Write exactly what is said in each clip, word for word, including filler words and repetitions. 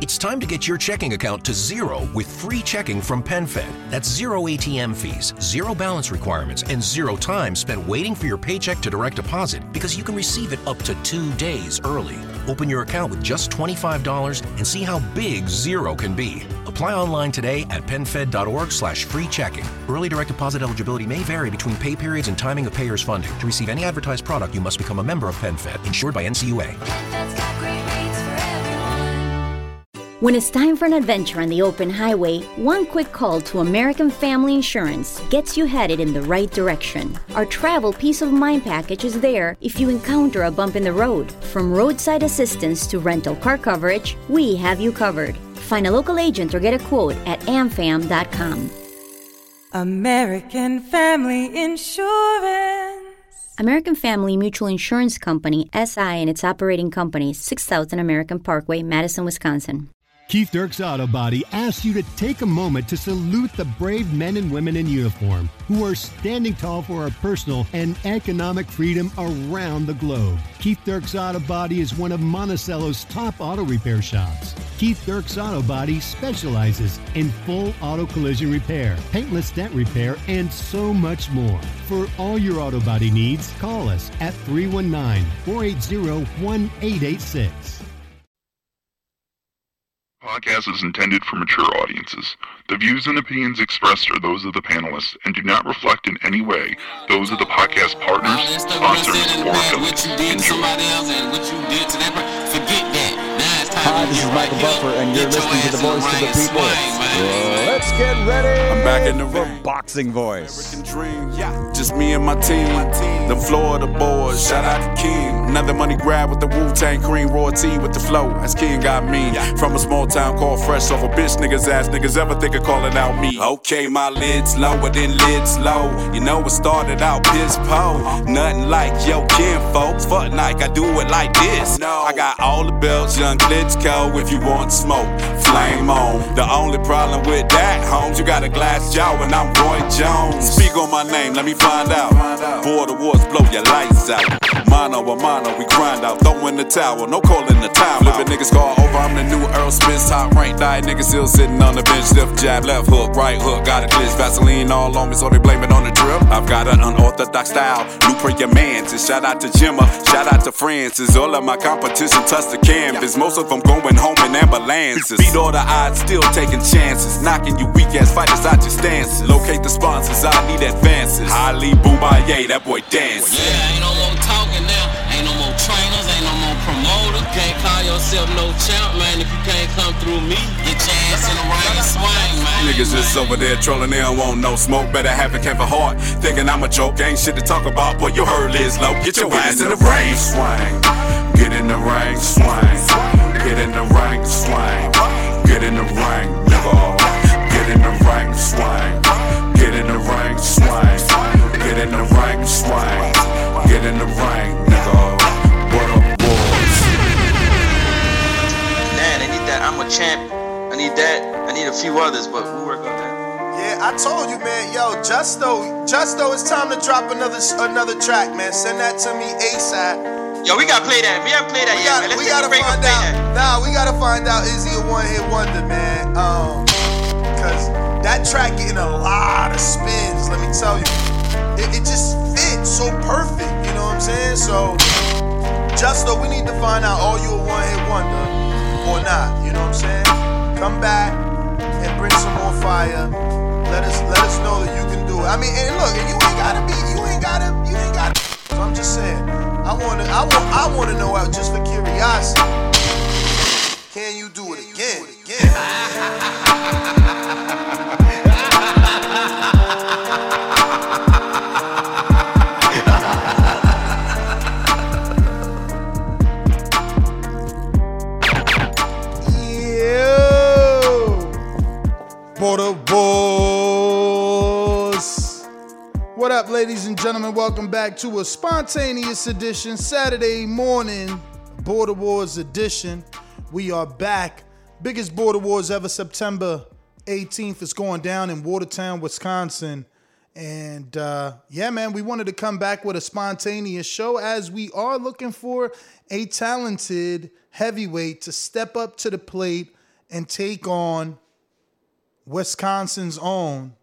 It's time to get your checking account to zero with free checking from PenFed. That's zero A T M fees, zero balance requirements, and zero time spent waiting for your paycheck to direct deposit because you can receive it up to two days early. Open your account with just twenty-five dollars and see how big zero can be. Apply online today at PenFed.org slash free checking. Early direct deposit eligibility may vary between pay periods and timing of payers' funding. To receive any advertised product, you must become a member of PenFed, insured by N C U A. When it's time for an adventure on the open highway, one quick call to American Family Insurance gets you headed in the right direction. Our travel peace of mind package is there if you encounter a bump in the road. From roadside assistance to rental car coverage, we have you covered. Find a local agent or get a quote at a m fam dot com. American Family Insurance. American Family Mutual Insurance Company, S I and its operating companies, six thousand American Parkway, Madison, Wisconsin. Keith Dirks Auto Body asks you to take a moment to salute the brave men and women in uniform who are standing tall for our personal and economic freedom around the globe. Keith Dirks Auto Body is one of Monticello's top auto repair shops. Keith Dirks Auto Body specializes in full auto collision repair, paintless dent repair, and so much more. For all your auto body needs, call us at three one nine, four eight zero, one eight eight six. Podcast is intended for mature audiences. The views and opinions expressed are those of the panelists and do not reflect in any way those of the podcast partners, sponsors, or affiliates. Enjoy. Hi, this is Michael Buffer, and you're listening to the Voice of the People. Well, let's get ready. I'm back in the ring. Boxing Voice. Just me and my team. The Florida boys. Shout out to King. Another money grab with the Wu-Tang Cream. Raw T with the flow. As King got mean. From a small town called Fresh off a bitch niggas ass niggas ever think of calling out me. Okay, my lid's lower than lid's low. You know it started out piss po. Nothing like yo kin folks. Fuck like I do it like this. I got all the belts, young Klitschko. If you want smoke, flame on. The only problem with that, Holmes, you got a glass jaw and I'm Roy Jones. Speak on my name, let me find out. Border wars blow your lights out. Mono a mono, we grind out. Throw in the towel, no calling the time. Flipping niggas call over, I'm the new Earl Smith. Top rank, diet niggas still sitting on the bench. Left jab, left hook, right hook. Got a glitch, Vaseline all on me, so they blame it on the drip. I've got an unorthodox style. New for your mans. And shout out to Jimma, shout out to Francis. All of my competition touch the canvas. Most of them going home in ambulances. Beat all the odds, still taking chances. Knocking you weak ass fighters out your stances. Locate the sponsors, I need advances. Ali Boubaye, that boy dances. Yeah, ain't no more talking now. Ain't no more trainers, ain't no more promoters. Can't call yourself no champ, man. If you can't come through me, get your ass in the ring and swing, man. Niggas just over there trolling, they don't want no smoke. Better have it, can't for heart. Thinking I'm a joke, ain't shit to talk about. Boy, you heard Liz low. Get your ass in the ring, swing. Get in the ring, swing. Get in the ring, swing. Get in the ring, nigga. Get in the ring, swing. Get in the ring, swing. Get in the ring, swing. Get in the ring, nigga. What up, boys? Man, I need that. I'm a champ. I need that. I need a few others, but we'll work on that. Yeah, I told you, man. Yo, Justo, Justo, it's time to drop another another track, man. Send that to me ASAP. Yo, we gotta play that. We haven't played that we yet, gotta, man. Let's we gotta find out. Nah, we gotta find out. Is he a one-hit wonder, man? Um, cause that track getting a lot of spins. Let me tell you, it, it just fits so perfect. You know what I'm saying? So, Justo, we need to find out. Are you a one-hit wonder or not? You know what I'm saying? Come back and bring some more fire. Let us let us know that you can do it. I mean, and look, and you ain't gotta be. You ain't gotta. You ain't gotta. So I'm just saying. I wanna, I want, I wanna know out just for curiosity. Can you do it again? Again? Yo, Border Boys. What up, ladies and gentlemen? Welcome back to a spontaneous edition, Saturday morning, Border Wars edition. We are back. Biggest Border Wars ever, September eighteenth. It's going down in Watertown, Wisconsin. And uh, yeah, man, we wanted to come back with a spontaneous show as we are looking for a talented heavyweight to step up to the plate and take on Wisconsin's own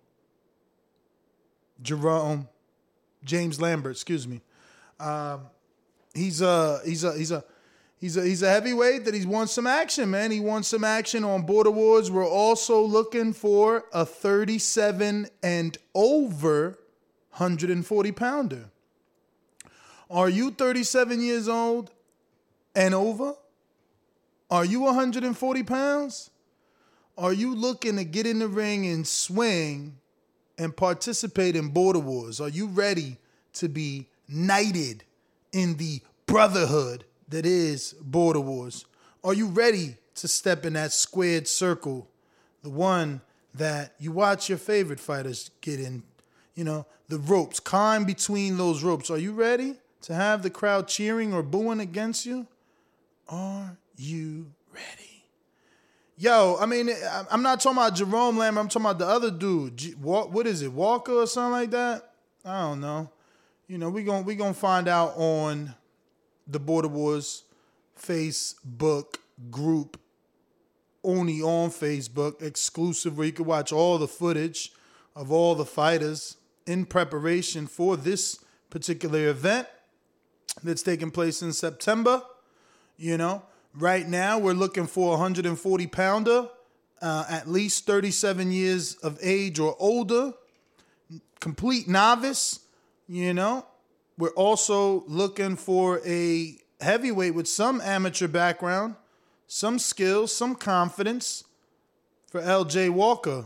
Jerome James Lambert, excuse me. Um, he's a he's a he's a he's a he's a heavyweight that he's won some action, man. He won some action on Border Wars. We're also looking for a thirty-seven and over one hundred forty pounder. Are you thirty-seven years old and over? Are you one hundred forty pounds? Are you looking to get in the ring and swing and participate in Border Wars? Are you ready to be knighted in the brotherhood that is Border Wars? Are you ready to step in that squared circle, the one that you watch your favorite fighters get in, you know, the ropes, climb between those ropes? Are you ready to have the crowd cheering or booing against you? Are you ready? Yo, I mean, I'm not talking about Jerome Lambert. I'm talking about the other dude. G- what is it, Walker or something like that? I don't know. You know, we're going we gonna find out on the Border Wars Facebook group, only on Facebook, exclusive, where you can watch all the footage of all the fighters in preparation for this particular event that's taking place in September. You know, right now we're looking for a one hundred forty pounder, uh, at least thirty-seven years of age or older, complete novice. You know, we're also looking for a heavyweight with some amateur background, some skills, some confidence for L J Walker.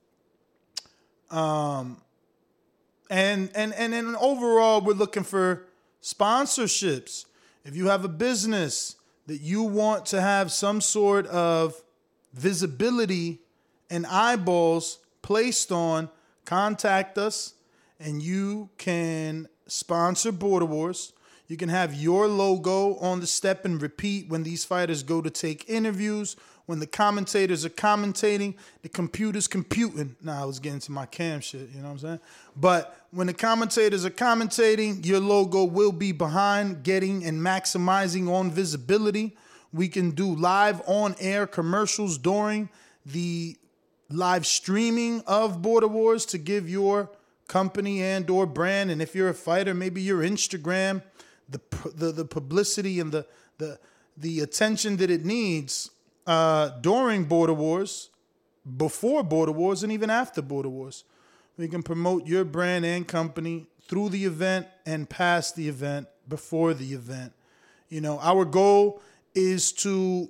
Um, and and and and overall, we're looking for sponsorships. If you have a business that you want to have some sort of visibility and eyeballs placed on, contact us and you can sponsor Border Wars. You can have your logo on the step and repeat when these fighters go to take interviews, when the commentators are commentating, the computer's computing. Nah, I was getting to my cam shit, you know what I'm saying? But when the commentators are commentating, your logo will be behind, getting and maximizing on visibility. We can do live on-air commercials during the live streaming of Border Wars to give your company and or brand, and if you're a fighter, maybe your Instagram, the the, the publicity and the, the, the attention that it needs uh, during Border Wars, before Border Wars, and even after Border Wars. We can promote your brand and company through the event and past the event, before the event. You know, our goal is to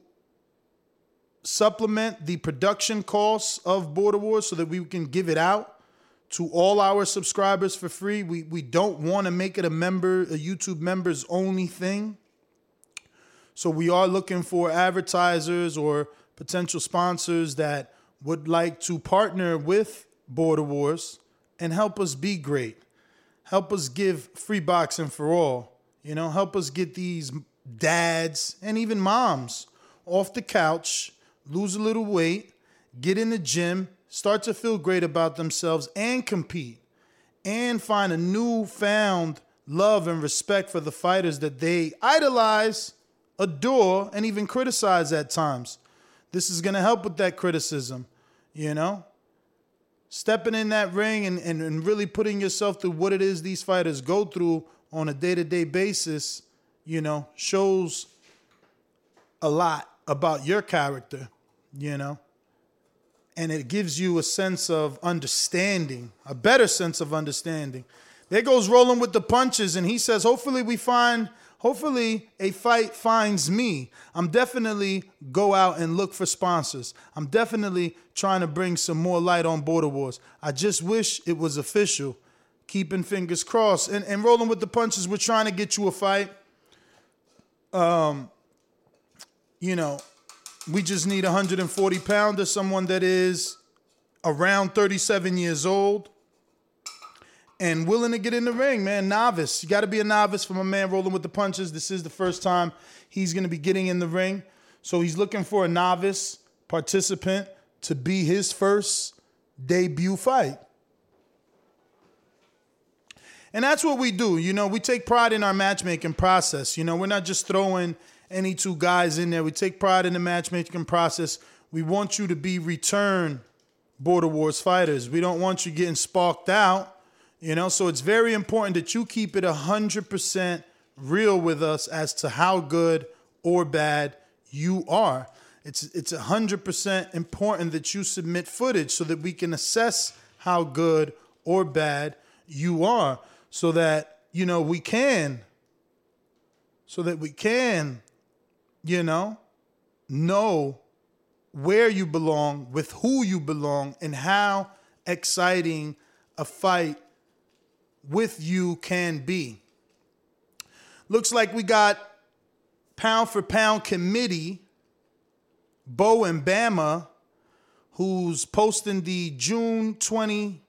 supplement the production costs of Border Wars so that we can give it out to all our subscribers for free. We we don't want to make it a member, a YouTube members only thing. So we are looking for advertisers or potential sponsors that would like to partner with Border Wars and help us be great. Help us give free boxing for all. You know, help us get these dads and even moms off the couch, lose a little weight, get in the gym, start to feel great about themselves and compete, and find a newfound love and respect for the fighters that they idolize, adore, and even criticize at times. This is going to help with that criticism, you know? Stepping in that ring and, and, and really putting yourself through what it is these fighters go through on a day-to-day basis, you know, shows a lot about your character, you know? And it gives you a sense of understanding, a better sense of understanding. There goes Rolling with the Punches, and he says, hopefully we find, hopefully a fight finds me. I'm definitely go out and look for sponsors. I'm definitely trying to bring some more light on Border Wars. I just wish it was official. Keeping fingers crossed. And, and Rolling with the Punches, we're trying to get you a fight. Um, you know, we just need a one hundred forty pounder, someone that is around thirty-seven years old and willing to get in the ring, man. Novice. You got to be a novice for my man Rolling with the Punches. This is the first time he's going to be getting in the ring. So he's looking for a novice participant to be his first debut fight. And that's what we do. You know, we take pride in our matchmaking process. You know, we're not just throwing any two guys in there. We take pride in the matchmaking process. We want you to be return Border Wars fighters. We don't want you getting sparked out, you know? So it's very important that you keep it one hundred percent real with us as to how good or bad you are. It's it's one hundred percent important that you submit footage so that we can assess how good or bad you are, so that, you know, we can, so that we can, you know, know where you belong, with who you belong, and how exciting a fight with you can be. Looks like we got pound for pound committee, Bo and Bama, who's posting the June twenty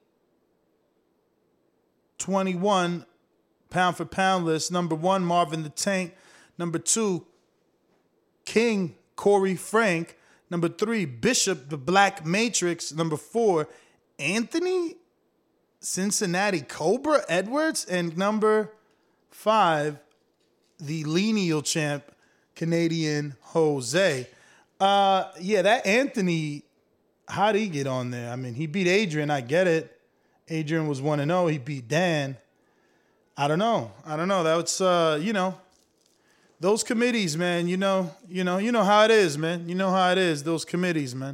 twenty-one pound for pound list. Number one, Marvin the Tank. Number two, King Corey Frank. Number three, Bishop the Black Matrix. Number four, Anthony Cincinnati Cobra Edwards. And number five, the lineal champ, Canadian Jose. Uh, yeah, that Anthony, how did he get on there? I mean, he beat Adrian, I get it. Adrian was one and oh, he beat Dan. I don't know. I don't know. That was, uh, you know, those committees, man, you know, you know, you know how it is, man. You know how it is, those committees, man.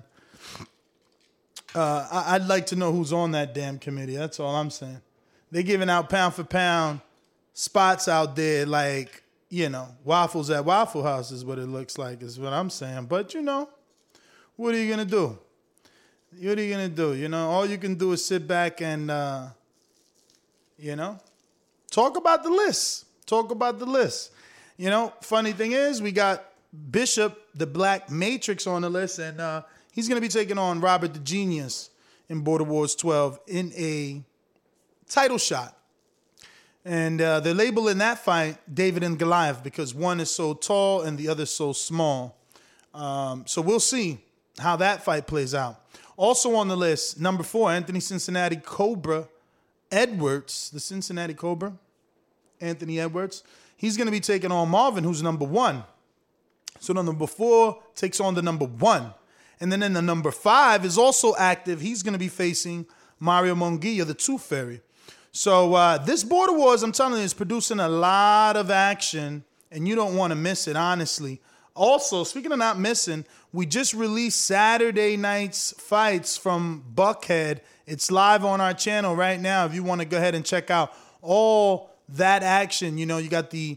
Uh, I, I'd like to know who's on that damn committee. That's all I'm saying. They're giving out pound for pound spots out there like, you know, waffles at Waffle House is what it looks like, is what I'm saying. But, you know, what are you going to do? What are you going to do? You know, all you can do is sit back and, uh, you know, talk about the list. Talk about the list. You know, funny thing is, we got Bishop, the Black Matrix, on the list, and uh, he's going to be taking on Robert the Genius in Border Wars twelve in a title shot. And uh, they're labeling that fight David and Goliath because one is so tall and the other so small. Um, so we'll see how that fight plays out. Also on the list, number four, Anthony Cincinnati Cobra Edwards, the Cincinnati Cobra, Anthony Edwards. He's going to be taking on Marvin, who's number one. So the number four takes on the number one. And then in the number five is also active. He's going to be facing Mario Munguia, the Tooth Fairy. So uh, this Border Wars, I'm telling you, is producing a lot of action, and you don't want to miss it, honestly. Also, speaking of not missing, we just released Saturday night's fights from Buckhead. It's live on our channel right now if you want to go ahead and check out all that action. You know, you got the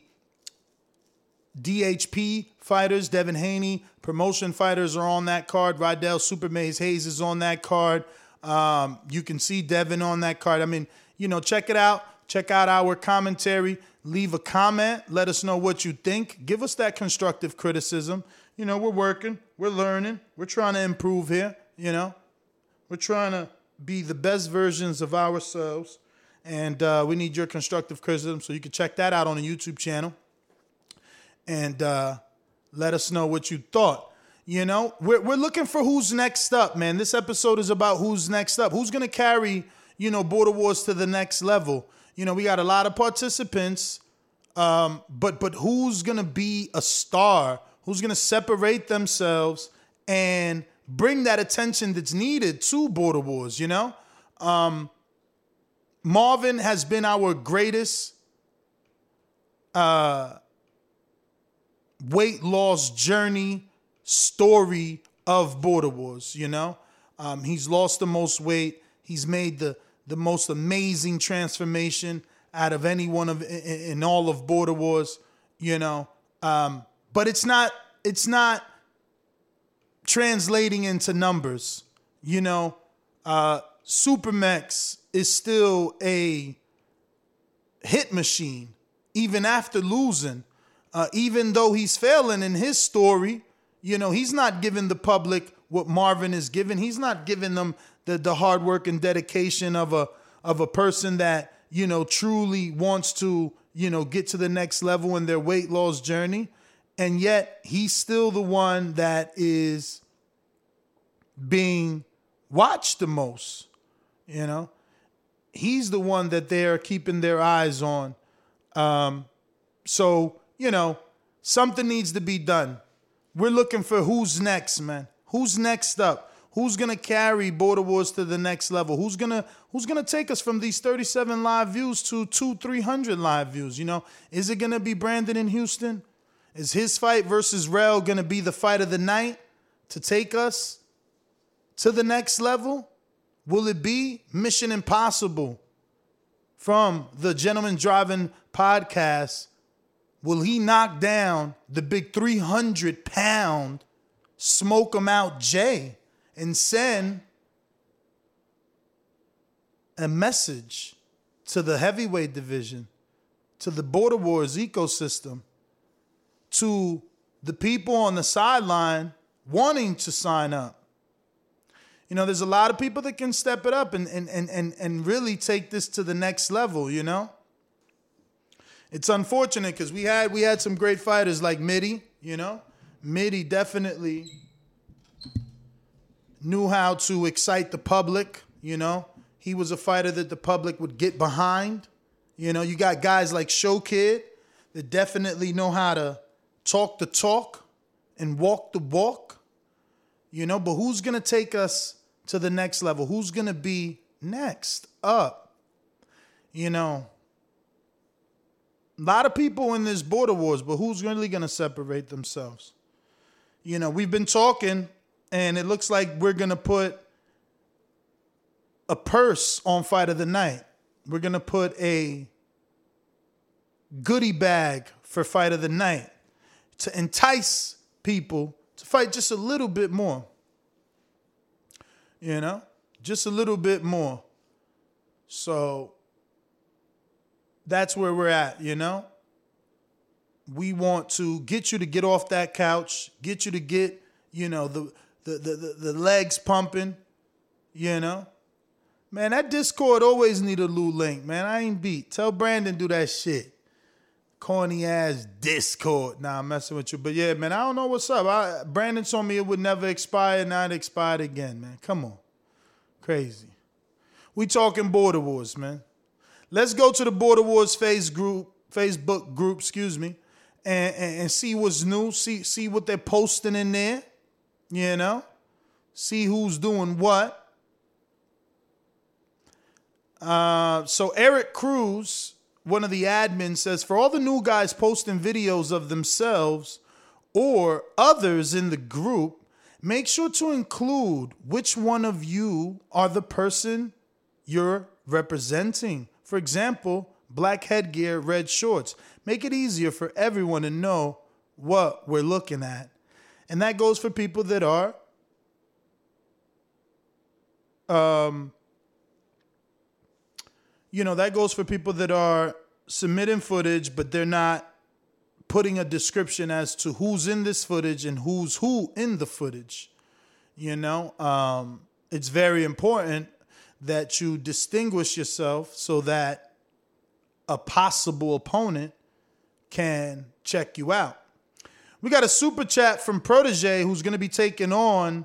D H P fighters, Devin Haney, promotion fighters are on that card. Rydell Super Maze Hayes is on that card. Um, you can see Devin on that card. I mean, you know, check it out. Check out our commentary. Leave a comment. Let us know what you think. Give us that constructive criticism. You know, we're working. We're learning. We're trying to improve here. You know, we're trying to be the best versions of ourselves. And uh, we need your constructive criticism, so you can check that out on the YouTube channel. And uh, let us know what you thought. You know, we're we're looking for who's next up, man. This episode is about who's next up. Who's going to carry, you know, Border Wars to the next level? You know, we got a lot of participants, um, but but who's going to be a star? Who's going to separate themselves and bring that attention that's needed to Border Wars, you know? Um, Marvin has been our greatest uh, weight loss journey story of Border Wars, you know? Um, he's lost the most weight. He's made the, the most amazing transformation out of any one of in, in all of Border Wars, you know? Um, but it's not it's not translating into numbers, you know? Uh, Supermex is still a hit machine, even after losing. Uh, even though he's failing in his story, you know, he's not giving the public what Marvin is giving. He's not giving them the, the hard work and dedication of a of a person that, you know, truly wants to, you know, get to the next level in their weight loss journey. And yet he's still the one that is being watched the most, you know. He's the one that they're keeping their eyes on. Um, so, you know, something needs to be done. We're looking for who's next, man. Who's next up? Who's gonna carry Border Wars to the next level? Who's gonna Who's gonna take us from these thirty-seven live views to two, three hundred live views? You know, is it gonna be Brandon in Houston? Is his fight versus Rel gonna be the fight of the night to take us to the next level? Will it be Mission Impossible from the Gentleman Driving podcast? Will he knock down the big three hundred pound Smoke 'em Out Jay and send a message to the heavyweight division, to the Border Wars ecosystem, to the people on the sideline wanting to sign up? You know, there's a lot of people that can step it up and and and and, and really take this to the next level, you know? It's unfortunate because we had we had some great fighters like Mitty, you know? Mitty definitely knew how to excite the public, you know? He was a fighter that the public would get behind. You know, you got guys like Show Kid that definitely know how to talk the talk and walk the walk. You know, but who's going to take us to the next level? Who's going to be next up? You know, a lot of people in this Border Wars, but who's really going to separate themselves? You know, we've been talking, and it looks like we're going to put a purse on Fight of the Night. We're going to put a goodie bag for Fight of the Night to entice people to fight just a little bit more. You know, just a little bit more. So that's where we're at, you know? We want to get you to get off that couch, get you to get, you know, the the the, the, the legs pumping, you know? Man, that Discord always need a Lou link, man. I ain't beat. Tell Brandon do that shit. Corny ass Discord. Nah, I'm messing with you. But yeah, man, I don't know what's up. I, Brandon told me it would never expire. Now it expired again, man. Come on. Crazy. We talking Border Wars, man. Let's go to the Border Wars face group, Facebook group, excuse me, and, and, and see what's new. See, see what they're posting in there. You know? See who's doing what. Uh, so Eric Cruz, one of the admins, says, for all the new guys posting videos of themselves or others in the group, make sure to include which one of you are the person you're representing. For example, black headgear, red shorts. Make it easier for everyone to know what we're looking at. And that goes for people that are um You know, that goes for people that are submitting footage, but they're not putting a description as to who's in this footage and who's who in the footage. You know, um, it's very important that you distinguish yourself so that a possible opponent can check you out. We got a super chat from Protege who's going to be taking on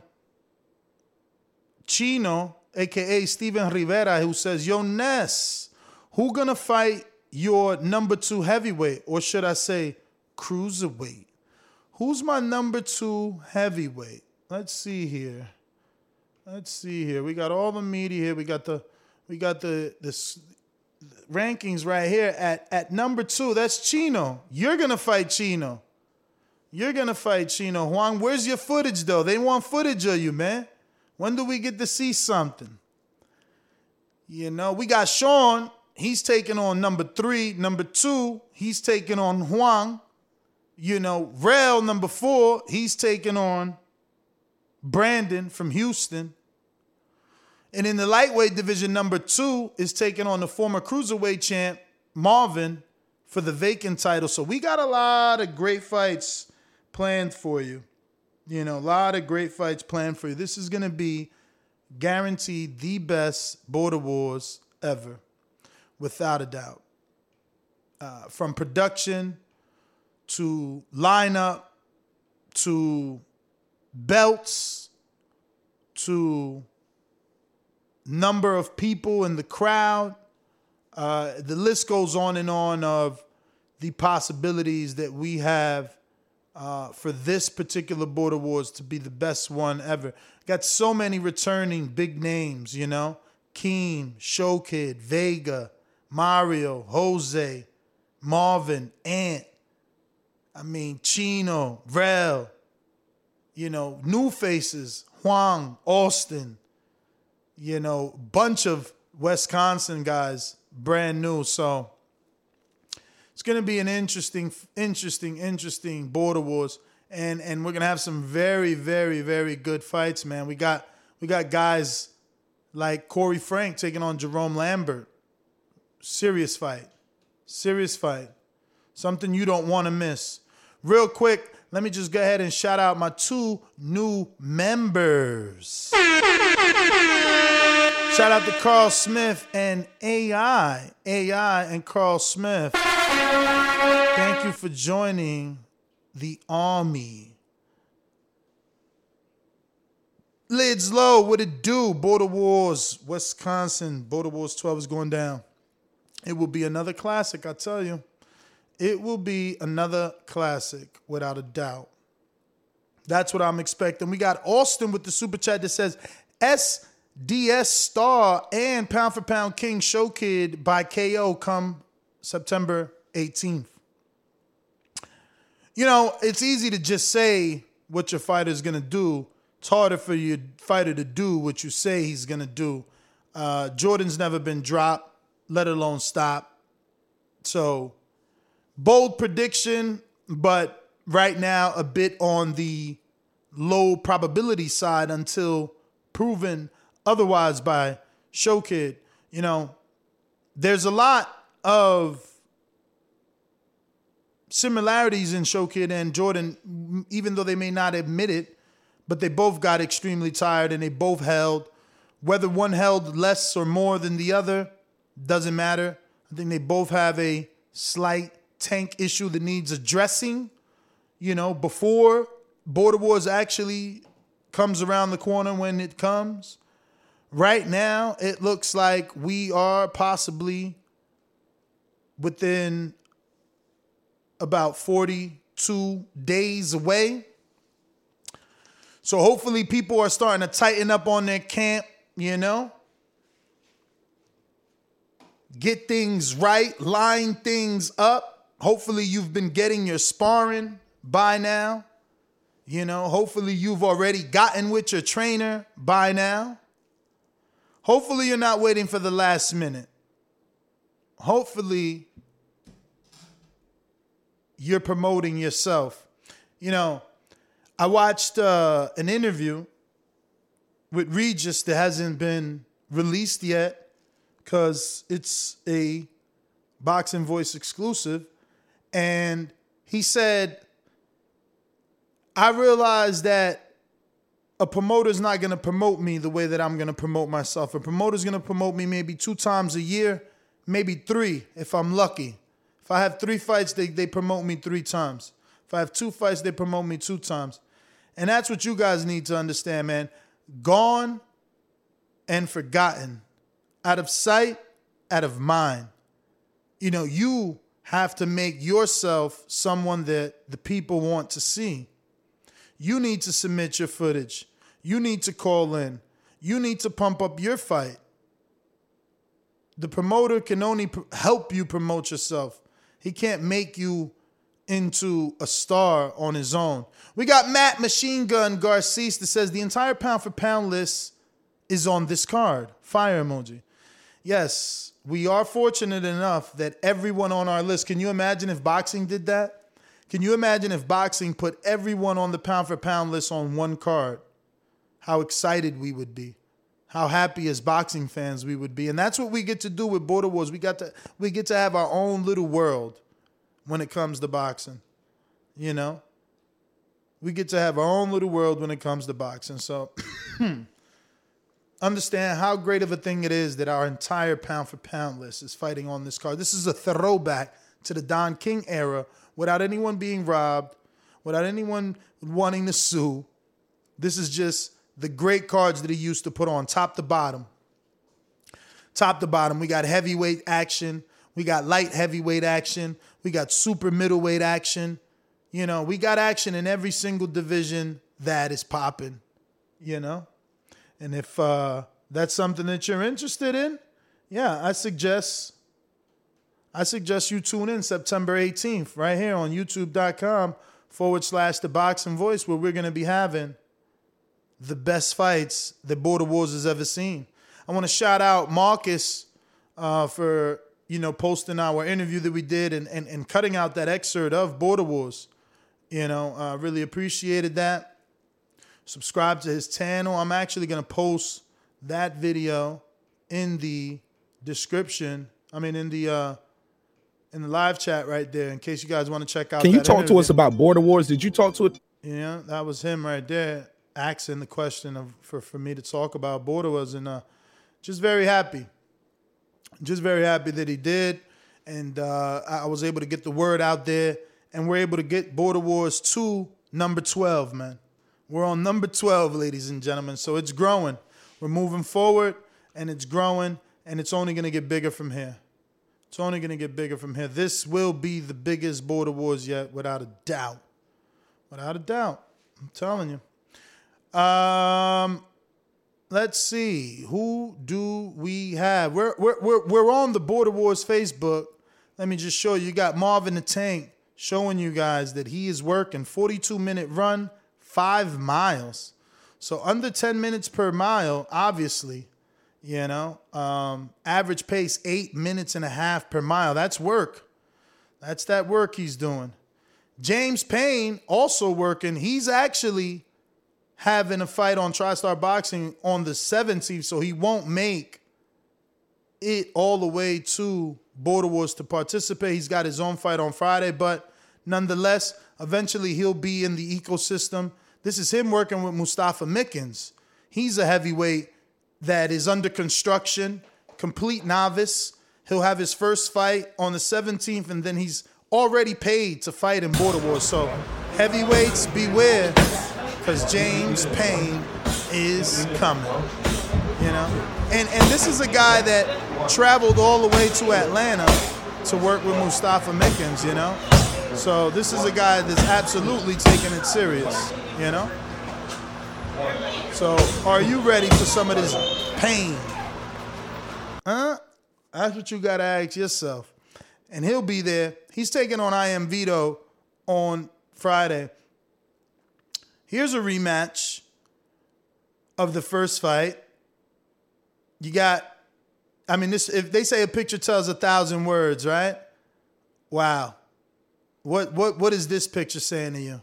Chino, a k a. Steven Rivera, who says, yo, Ness, who gonna fight your number two heavyweight? Or should I say cruiserweight? Who's my number two heavyweight? Let's see here. Let's see here. We got all the media here. We got the we got the, the rankings right here. At, at number two, that's Chino. You're gonna fight Chino. You're gonna fight Chino. Juan, where's your footage, though? They want footage of you, man. When do we get to see something? You know, we got Sean. He's taking on number three. Number two, he's taking on Juan. You know, Rel, number four, he's taking on Brandon from Houston. And in the lightweight division, number two is taking on the former cruiserweight champ, Marvin, for the vacant title. So we got a lot of great fights planned for you. You know, a lot of great fights planned for you. This is going to be guaranteed the best Border Wars ever, without a doubt. Uh, from production to lineup to belts to number of people in the crowd. Uh, the list goes on and on of the possibilities that we have uh, for this particular Border Wars to be the best one ever. Got so many returning big names, you know. Keem, Show Kid, Vega, Mario, Jose, Marvin, Ant. I mean, Chino, Rel. You know, new faces, Huang, Austin. You know, bunch of Wisconsin guys, brand new. So it's going to be an interesting, interesting, interesting Border Wars. And and we're going to have some very, very, very good fights, man. We got we got guys like Corey Frank taking on Jerome Lambert. Serious fight. Serious fight. Something you don't want to miss. Real quick, let me just go ahead and shout out my two new members. Shout out to Carl Smith and A I. A I and Carl Smith. Thank you for joining the army. Lids low, what it do? Border Wars, Wisconsin. Border Wars twelve is going down. It will be another classic, I tell you. It will be another classic, without a doubt. That's what I'm expecting. We got Austin with the super chat that says, S D S Star and Pound for Pound King Show Kid by K O come September eighteenth. You know, it's easy to just say what your fighter's going to do. It's harder for your fighter to do what you say he's going to do. Uh, Jordan's never been dropped, let alone stopped. So, bold prediction, but right now a bit on the low probability side until proven otherwise by Show Kid. You know, there's a lot of similarities in Show Kid and Jordan, even though they may not admit it, but they both got extremely tired and they both held. Whether one held less or more than the other, doesn't matter. I think they both have a slight tank issue that needs addressing, you know, before Border Wars actually comes around the corner when it comes. Right now, it looks like we are possibly within about forty-two days away. So hopefully people are starting to tighten up on their camp, you know. Get things right, line things up. Hopefully you've been getting your sparring by now. You know, hopefully you've already gotten with your trainer by now. Hopefully you're not waiting for the last minute. Hopefully you're promoting yourself. You know, I watched uh, an interview with Regis that hasn't been released yet because it's a Boxing Voice exclusive. And he said, I realized that a promoter's not going to promote me the way that I'm going to promote myself. A promoter's going to promote me maybe two times a year, maybe three if I'm lucky. If I have three fights, they, they promote me three times. If I have two fights, they promote me two times. And that's what you guys need to understand, man. Gone and forgotten. Out of sight, out of mind. You know, you have to make yourself someone that the people want to see. You need to submit your footage. You need to call in. You need to pump up your fight. The promoter can only pr- help you promote yourself. He can't make you into a star on his own. We got Matt Machine Gun Garces that says the entire pound for pound list is on this card. Fire emoji. Yes, we are fortunate enough that everyone on our list, can you imagine if boxing did that? Can you imagine if boxing put everyone on the pound for pound list on one card? How excited we would be. How happy as boxing fans we would be. And that's what we get to do with Border Wars. We got to we get to have our own little world when it comes to boxing. You know? We get to have our own little world when it comes to boxing. So understand how great of a thing it is that our entire pound for pound list is fighting on this card. This is a throwback to the Don King era without anyone being robbed, without anyone wanting to sue. This is just the great cards that he used to put on top to bottom. Top to bottom. We got heavyweight action. We got light heavyweight action. We got super middleweight action. you know, we got action in every single division that is popping, you know. And if uh, that's something that you're interested in, yeah, I suggest I suggest you tune in September eighteenth right here on youtube.com forward slash the boxing voice, where we're going to be having the best fights that Border Wars has ever seen. I want to shout out Marcus uh, for, you know, posting our interview that we did and, and, and cutting out that excerpt of Border Wars. You know, I uh, really appreciated that. Subscribe to his channel. I'm actually going to post that video in the description. I mean, in the uh, in the live chat right there, in case you guys want to check out. Can you that talk interview. to us about Border Wars? Did you talk to it? Yeah, that was him right there asking the question of for, for me to talk about Border Wars, and uh, just very happy. Just very happy that he did, and uh, I was able to get the word out there, and we're able to get Border Wars to number twelve, man. We're on number twelve, ladies and gentlemen, so it's growing. We're moving forward, and it's growing, and it's only going to get bigger from here. It's only going to get bigger from here. This will be the biggest Border Wars yet, without a doubt. Without a doubt. I'm telling you. Um, let's see. Who do we have? We're, we're, we're, we're on the Border Wars Facebook. Let me just show you. You got Marvin the Tank showing you guys that he is working. forty-two minute run, five miles. So under ten minutes per mile, obviously. You know, um, average pace, eight minutes and a half per mile. That's work. That's that work he's doing. James Payne also working. He's actually having a fight on TriStar Boxing on the seventeenth, so he won't make it all the way to Border Wars to participate. He's got his own fight on Friday, but nonetheless, eventually he'll be in the ecosystem. This is him working with Mustafa Mickens. He's a heavyweight that is under construction, complete novice. He'll have his first fight on the seventeenth, and then he's already paid to fight in Border Wars. So heavyweights, beware, because James Payne is coming. You know? And, and this is a guy that traveled all the way to Atlanta to work with Mustafa Mickens, you know? So this is a guy that's absolutely taking it serious, you know? So, are you ready for some of this pain? Huh? That's what you got to ask yourself. And he'll be there. He's taking on I Am Vito on Friday. Here's a rematch of the first fight. You got, I mean, this. If they say a picture tells a thousand words, right? Wow. What what what is this picture saying to you?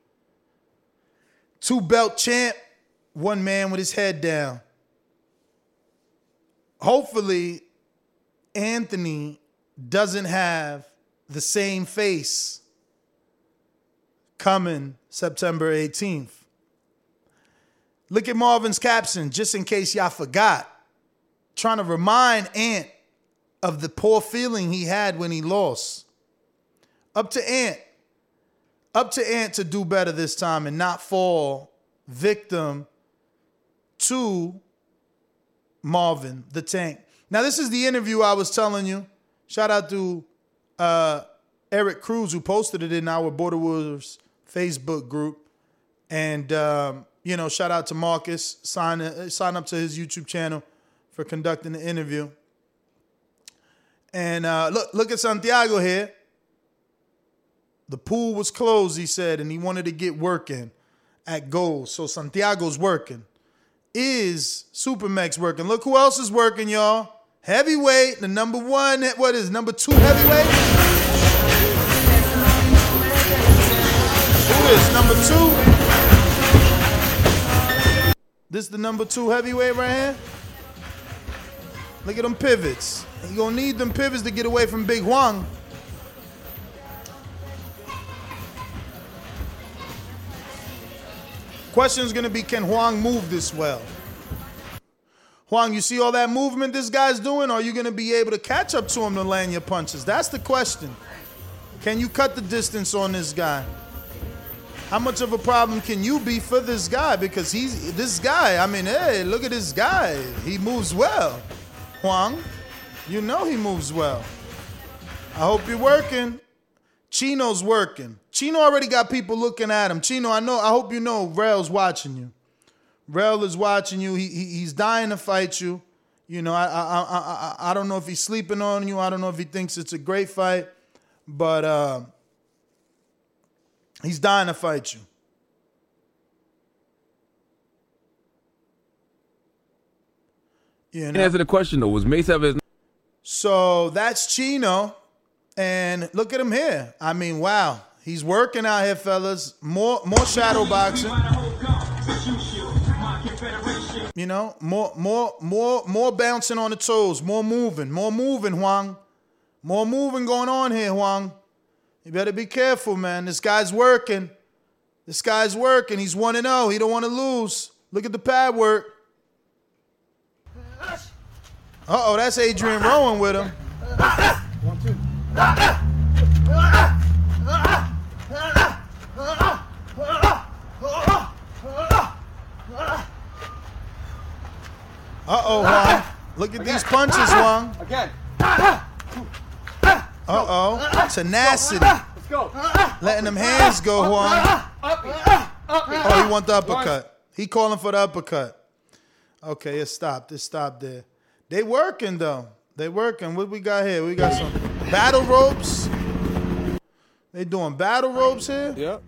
Two belt champ. One man with his head down. Hopefully, Anthony doesn't have the same face coming September eighteenth. Look at Marvin's caption, just in case y'all forgot. Trying to remind Ant of the poor feeling he had when he lost. Up to Ant. Up to Ant to do better this time and not fall victim to Marvin the Tank. Now, this is the interview I was telling you. Shout out to uh, Eric Cruz, who posted it in our Border Wars Facebook group. And, um, you know, shout out to Marcus. Sign, uh, sign up to his YouTube channel for conducting the interview. And uh, look, look at Santiago here. The pool was closed, he said, and he wanted to get working at goals. So Santiago's working. Is Supermex working? Look who else is working, y'all. Heavyweight, the number one, what is number two heavyweight? Who is number two? This is the number two heavyweight right here. Look at them pivots. You're going to need them pivots to get away from Big Huang. Question is going to be, can Huang move this well? Huang, you see all that movement this guy's doing? Are you going to be able to catch up to him to land your punches? That's the question. Can you cut the distance on this guy? How much of a problem can you be for this guy? Because he's this guy, I mean, hey, look at this guy. He moves well. Huang, you know he moves well. I hope you're working. Chino's working. Chino already got people looking at him. Chino, I know. I hope you know Rel's watching you. Rel is watching you. He, he he's dying to fight you. You know, I I I I I don't know if he's sleeping on you. I don't know if he thinks it's a great fight, but uh, he's dying to fight you. You know? Answer the question though. Was Mace ever? His- so that's Chino, and look at him here. I mean, wow, he's working out here, fellas. More more shadow boxing. You know, more, more, more, more bouncing on the toes, more moving, more moving, Huang. More moving going on here, Huang. You better be careful, man. This guy's working. This guy's working. He's one and oh. He don't want to lose. Look at the pad work. Uh-oh, that's Adrian Rowan with him. One, two. Uh-oh, Juan. Look at these punches, Juan. Again. Uh-oh. Tenacity. Let's go. Letting them hands go, Juan. Oh, he want the uppercut. He calling for the uppercut. Okay, it stopped. It stopped there. They working, though. They working. What we got here? We got some battle ropes. They doing battle ropes here? Yep.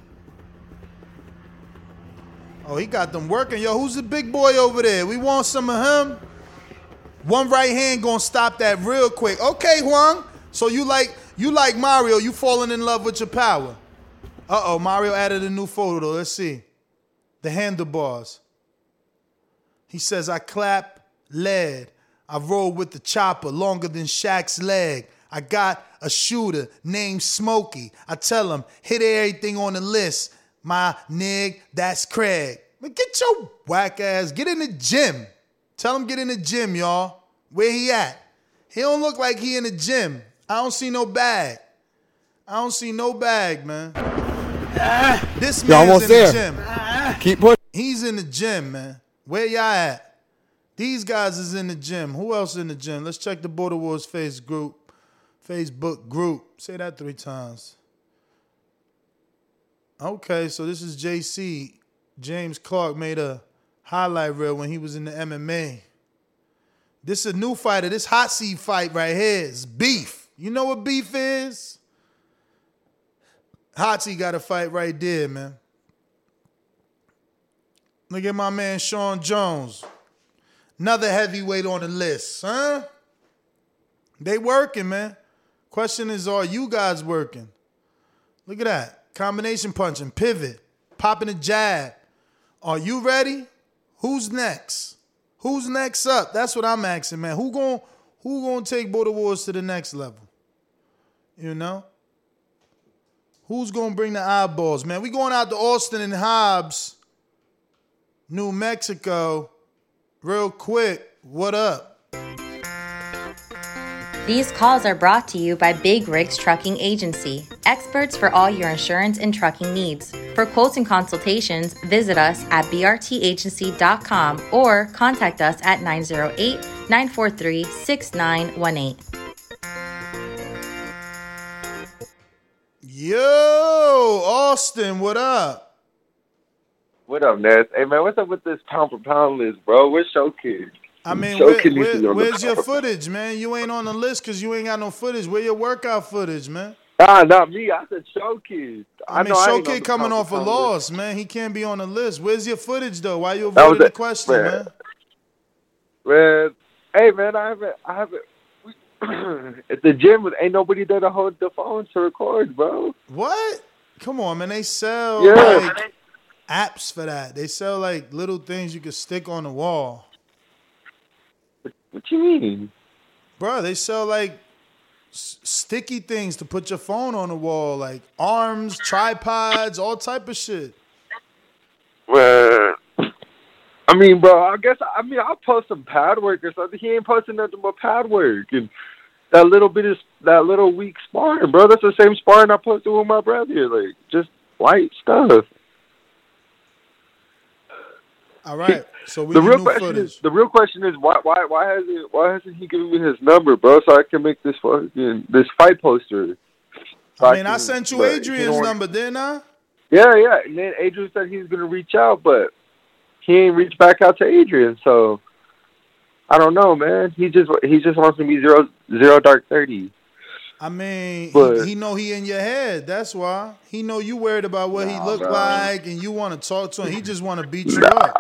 Oh, he got them working. Yo, who's the big boy over there? We want some of him. One right hand gonna stop that real quick. Okay, Huang. So you like you like Mario, you falling in love with your power. Uh-oh, Mario added a new photo. Let's see. The handlebars. He says, I clap lead. I roll with the chopper longer than Shaq's leg. I got a shooter named Smokey. I tell him, hit everything on the list. My nig, that's Craig. Man, get your whack ass. Get in the gym. Tell him get in the gym, y'all. Where he at? He don't look like he in the gym. I don't see no bag. I don't see no bag, man. This man's almost in there. the gym. Keep pushing. He's in the gym, man. Where y'all at? These guys is in the gym. Who else in the gym? Let's check the Border Wars face group, Facebook group. Say that three times. Okay, so this is J C. James Clark made a highlight reel when he was in the M M A. This is a new fighter. This hot seat fight right here is beef. You know what beef is? Hot seat got a fight right there, man. Look at my man Sean Jones. Another heavyweight on the list, huh? They working, man. Question is, are you guys working? Look at that. Combination punching, pivot, popping a jab. Are you ready? Who's next? Who's next up? That's what I'm asking, man. Who gon' who gonna take Border Wars to the next level? You know? Who's gonna bring the eyeballs, man? We going out to Austin and Hobbs, New Mexico, real quick. What up? These calls are brought to you by Big Rigs Trucking Agency, experts for all your insurance and trucking needs. For quotes and consultations, visit us at b r t agency dot com or contact us at nine zero eight, nine four three, six nine one eight. Yo, Austin, what up? What up, Ness? Hey, man, what's up with this pound for pound list, bro? Where's Showkid? I mean, where, where, where's your footage, man? You ain't on the list because you ain't got no footage. Where your workout footage, man? Ah, not me. I said Showkid. I, I mean, Showkid coming off a loss, list. man. He can't be on the list. Where's your footage, though? Why you avoiding the question, man? Man, hey, man, I haven't, I haven't. At the gym, ain't nobody there to hold the phone to record, bro. What? Come on, man. They sell yeah. like apps for that. They sell like little things you can stick on the wall. What you mean? Bro, they sell like s- sticky things to put your phone on the wall, like arms, tripods, all type of shit. Well, I mean, bro, I guess, I mean, I'll post some pad work or something. He ain't posting nothing but pad work. And that little bit of, that little weak sparring, bro, that's the same sparring I posted with my brother. Like, just light stuff. All right. So we the real new question footage. is the real question is why why why hasn't why hasn't he given me his number, bro, so I can make this fucking this fight poster? So I mean, can, I sent you but he Adrian's don't- number, didn't I? Yeah, yeah. And then Adrian said he was gonna reach out, but he ain't reached back out to Adrian. So I don't know, man. He just he just wants to be zero zero dark thirty. I mean, But- he, he know he in your head. That's why. He know you worried about what he Nah, look bro. like, and you want to talk to him. He just want to beat you up.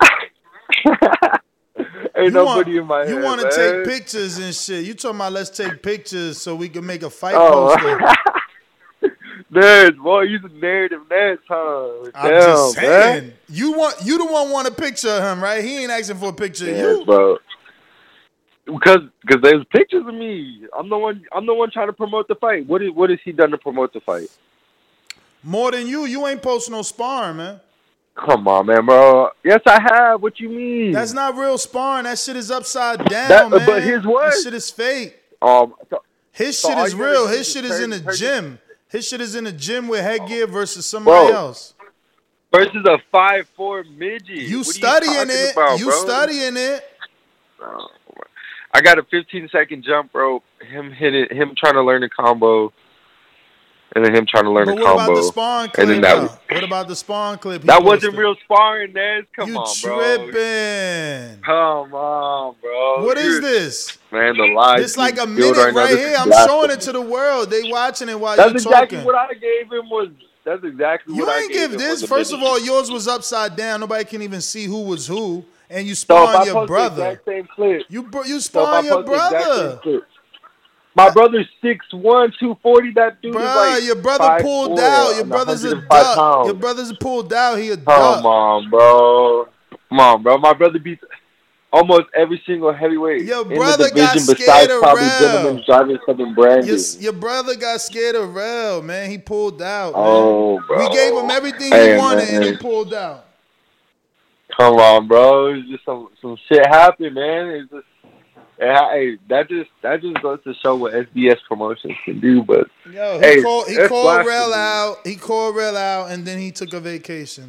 Ain't You nobody want, in my You head, want to man. take pictures and shit. You talking about let's take pictures so we can make a fight Oh. poster. Nerds, boy, you the narrative nerds, huh? I'm Damn, just saying. man. You want you the one want a picture of him, right? He ain't asking for a picture of Yeah, you. bro. Because because there's pictures of me. I'm the one. I'm the one trying to promote the fight. What is what has he done to promote the fight? More than you. You ain't posting no sparring, man. Come on, man, bro. Yes, I have. What you mean? That's not real sparring. That shit is upside down, That- man. but his what? That shit is fake. Um, so, His so shit all is you gotta real. do His is shit is in turn- the turn- gym. His shit is in the gym with headgear versus somebody Bro. else. versus a five four midget. You What are studying talking it. about, you bro? studying it. Oh, I got a fifteen second jump rope. Him hitting, him trying to learn a combo, and then him trying to learn But a what combo. about the sparring clip? and then that, though? What about the sparring clip? he that wasn't posted? real sparring, Nez. Come You on, bro. tripping. Come on, bro. What is You're- this? Man, the lies. This like a being spilled minute now, right this here. is I'm blasphemy. showing it to the world. They watching it while That's you exactly talking. what I gave him. Was that's exactly You what I ain't gave give him this. was a First of minute. all, yours was upside down. Nobody can even see who was who. And you So if I sparring your post the brother. exact same clip, You bro, you so if I sparring your post the exact same brother. clip, my brother's six one, two forty. That dude is Bruh, like your brother five pulled four out. Your and brother's a one hundred five duck. pounds. Your brother's pulled out. He a Come duck. on, bro. Come on, bro. My brother beats almost every single heavyweight Your in brother the division got besides scared of probably Rel. Gentleman's Driving Southern Brandon. Your, your brother got scared of Rel, man. He pulled out, man. Oh, bro. We gave him everything Hey, he wanted, and he man. pulled out. Come on, bro. It's just some some shit happened, man. It's just yeah, hey, that just that just goes to show what S B S promotions can do. But Yo, he hey, called he that's called blasphemy. Rel out. He called Rel out, and then he took a vacation.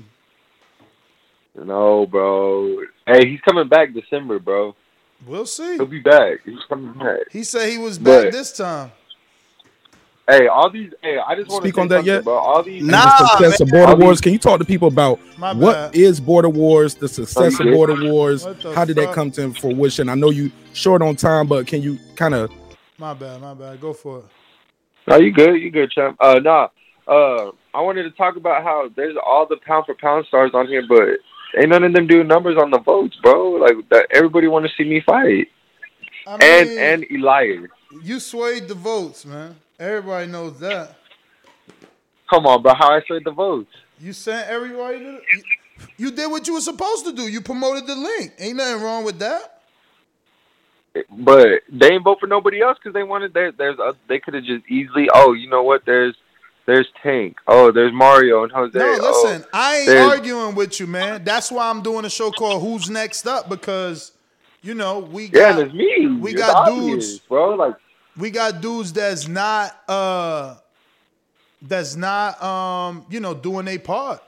No, bro. Hey, he's coming back December, bro. We'll see. He'll be back. He's coming back. He said he was back But- this time. Hey, all these. Hey, I just want to Speak say on that something, yet? bro. All these. And the success of Border All these- Wars. Can you talk to people about My what bad. is Border Wars, the success of Okay. Border Wars? What the How did that fuck? come to fruition? I know you short on time, but can you kind of My bad, my bad. Go for it. No, you good. You good, champ. Uh, nah. Uh, I wanted to talk about how there's all the pound for pound stars on here, but ain't none of them doing numbers on the votes, bro. Like that, everybody want to see me fight. I and mean, and Elias. you swayed the votes, man. Everybody knows that. Come on, bro. How I swayed the votes? You sent everybody to the, you, you did what you were supposed to do. You promoted the link. Ain't nothing wrong with that. But they ain't vote for nobody else because they wanted there. There's a, they could have just easily. Oh, you know what? There's there's Tank. Oh, there's Mario and Jose. No, listen, oh, I ain't there's- arguing with you, man. That's why I'm doing a show called Who's Next Up, because you know we Yeah, got and it's me. we It's got obvious, dudes, bro. Like we got dudes that's not uh that's not um you know doing their part.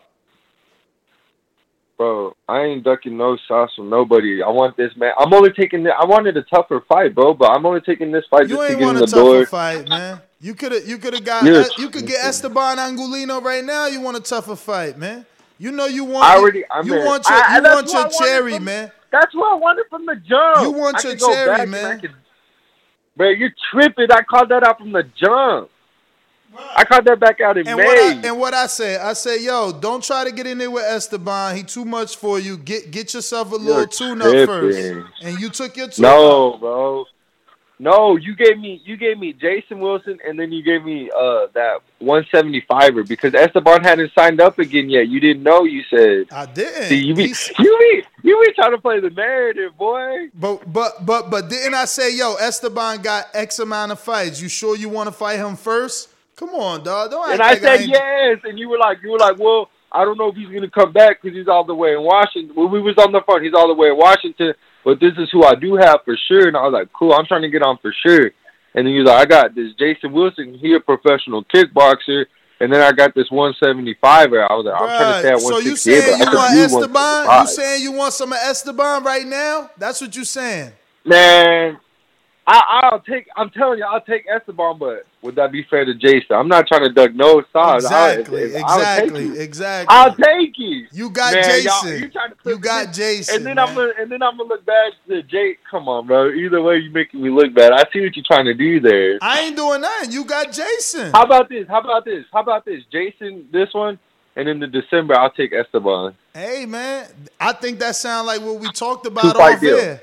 Bro, I ain't ducking no shots from nobody. I want this man. I'm only taking the, I wanted a tougher fight, bro, but I'm only taking this fight You just to ain't get in want a the tougher door. fight, man. You could have you could have got You're- you could get Esteban Angulino right now. You want a tougher fight, man. You know you want I already, I you mean, want your I, you that's want what I your wanted cherry, from- man. That's what I wanted from the jump. You want I your could go cherry, back and man. I could- Bro, you're tripping. I called that out from the jump. I called that back out in And May. what I, and what I say, I say, yo, don't try to get in there with Esteban. He too much for you. Get get yourself a little You're tune up first. tripping. And you took your tune up. No, bro. No, you gave me you gave me Jason Wilson, and then you gave me uh that one seventy-fiver because Esteban hadn't signed up again yet. You didn't know. You said I didn't. See, you be He's- you be you be trying to play the narrative, boy. But but but but didn't I say, yo, Esteban got X amount of fights? You sure you want to fight him first? Come on, dog. Don't act And I like said ain't- yes, and you were like you were like, well, I don't know if he's gonna come back because he's all the way in Washington. When we was on the phone, he's all the way in Washington. But this is who I do have for sure. And I was like, cool. I'm trying to get on for sure. And then he was like, I got this Jason Wilson. He a professional kickboxer. And then I got this one seventy-fiver. I was like, I'm trying to stay at Bruh, so one you sixty-eight. saying you but I want could do Esteban? You one seventy-five. saying you want some of Esteban right now? That's what you saying. Man, I, I'll take. I'm telling you, I'll take Esteban. But would that be fair to Jason? I'm not trying to duck no sides. Exactly, I, if, if, exactly, I'll exactly. I'll take it. You got man, Jason. You, trying to you got Jason. And then man. I'm gonna, and then I'm gonna look bad to Jake. Come on, bro. Either way, you making me look bad. I see what you're trying to do there. I ain't doing nothing. You got Jason. How about this? How about this? How about this? Jason, this one, and in the December, I'll take Esteban. Hey, man, I think that sounds like what we talked about Two-fight off deal. air.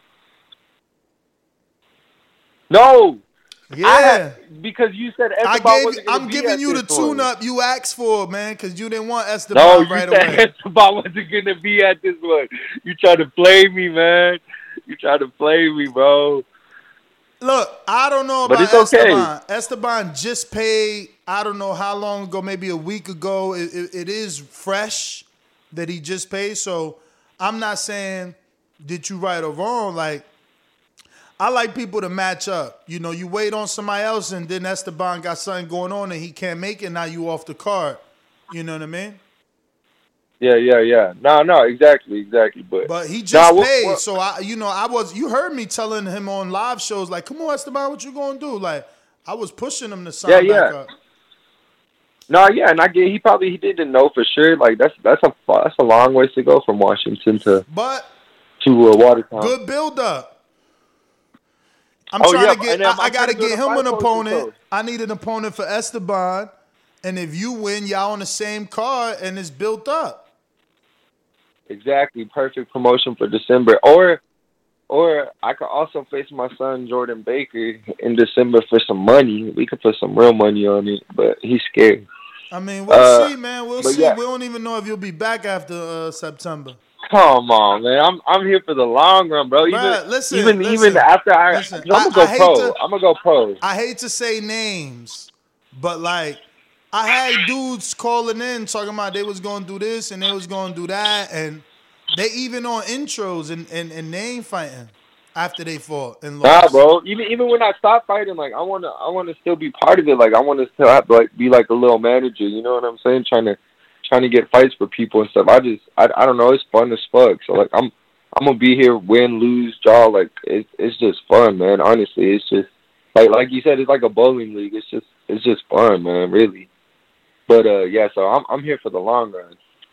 No. Yeah. I had, because you said Esteban I gave, wasn't gonna I'm be giving at you the this one. tune-up you asked for, man, because you didn't want No, Esteban you right said away. Esteban wasn't going to be at this one. You tried to play me, man. You tried to play me, bro. Look, I don't know But about it's okay. Esteban. Esteban just paid, I don't know how long ago, maybe a week ago. It, it, it is fresh that he just paid. So I'm not saying did you right or wrong. Like, I like people to match up. You know, you wait on somebody else and then Esteban got something going on and he can't make it. Now you off the card. You know what I mean? Yeah, yeah, yeah. No, no, exactly, exactly. But But he just Nah, what- paid. what- So, I, you know, I was, you heard me telling him on live shows, like, come on, Esteban, what you going to do? Like, I was pushing him to sign Yeah, back yeah. up. No, yeah, and I get he probably he didn't know for sure. Like that's that's a that's a long ways to go from Washington to But to uh, Watertown. good build up. I'm Oh, trying yeah, to get. and, um, I, I I'm got to trying to get go to him an five opponent. posts, I need an opponent for Esteban, and if you win, y'all on the same card, and it's built up. Exactly, perfect promotion for December. Or, or I could also face my son Jordan Baker in December for some money. We could put some real money on it, but he's scared. I mean, we'll Uh, see, man. We'll but see. yeah. We don't even know if you'll be back after uh, September. Come on, man. I'm I'm here for the long run, bro. Even Bruh, listen, even listen, even after I, listen. I'm gonna I- go I hate pro. to- I'm gonna go pro. I hate to say names, but like I had dudes calling in talking about they was gonna do this and they was gonna do that, and they even on intros and and, and they ain't fighting after they fought and Nah, lost. bro. Even even when I stop fighting, like I wanna I wanna still be part of it. Like I wanna still have like be like a little manager. You know what I'm saying? Trying to trying to get fights for people and stuff. I just I, I don't know. It's fun as fuck. So like I'm I'm gonna be here, win, lose, draw. Like it's it's just fun, man. Honestly, it's just like like you said, it's like a bowling league. It's just it's just fun, man. Really. But uh, yeah. So I'm I'm here for the long run.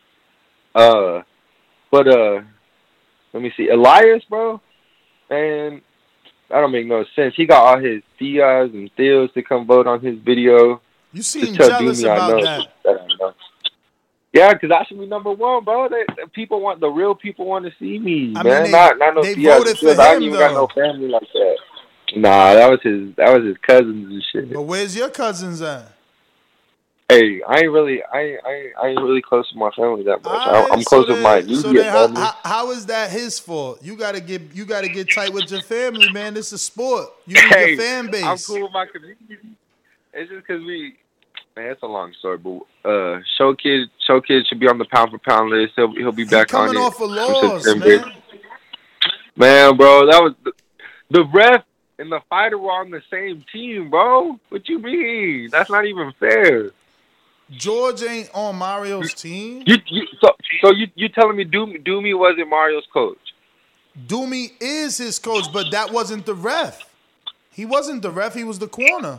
Uh, but uh, let me see, Elias, bro. Man, that don't make no sense. He got all his Diaz and Theos to come vote on his video. You seem Just tell jealous Doomy I about know that. that I know. Yeah, because I should be number one, bro. They, the people want the real people want to see me, I man. mean, they- not not no they Diaz voted and for Theos. I him, ain't even got no though. family like that. Nah, that was his. That was his cousins and shit. But where's your cousins at? Hey, I ain't really, I ain't, I ain't, I ain't really close to my family that much. I, Alright, I'm so close with then- my immediate So then, how, family. how, how is that his fault? You gotta get you gotta get tight with your family, man. This is a sport. You need Hey, your fan base. I'm cool with my community. It's just because we, man, it's a long story, but uh, Show Kid, Show Kid should be on the pound for pound list. He'll he'll be back on Coming it. off a in loss, September. man. Man, bro, that was the, the ref and the fighter were on the same team, bro. What you mean? That's not even fair. George ain't on Mario's team. You, you so so you you telling me Doomy Doomy wasn't Mario's coach? Doomy is his coach, but that wasn't the ref. He wasn't the ref. He was the corner.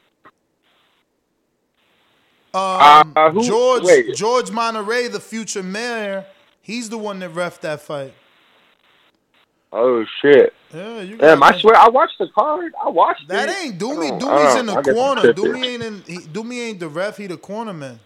Um, Uh, who- George wait. George Monterey, the future mayor, he's the one that ref that fight. Oh shit! Yeah, you Damn, got I swear I watched the card. I watched That it. ain't Doomy. I don't- I Doomy's don't- in the I guess I'm corner. tripping. Doomy ain't in. He, Doomy ain't the ref. He the corner man.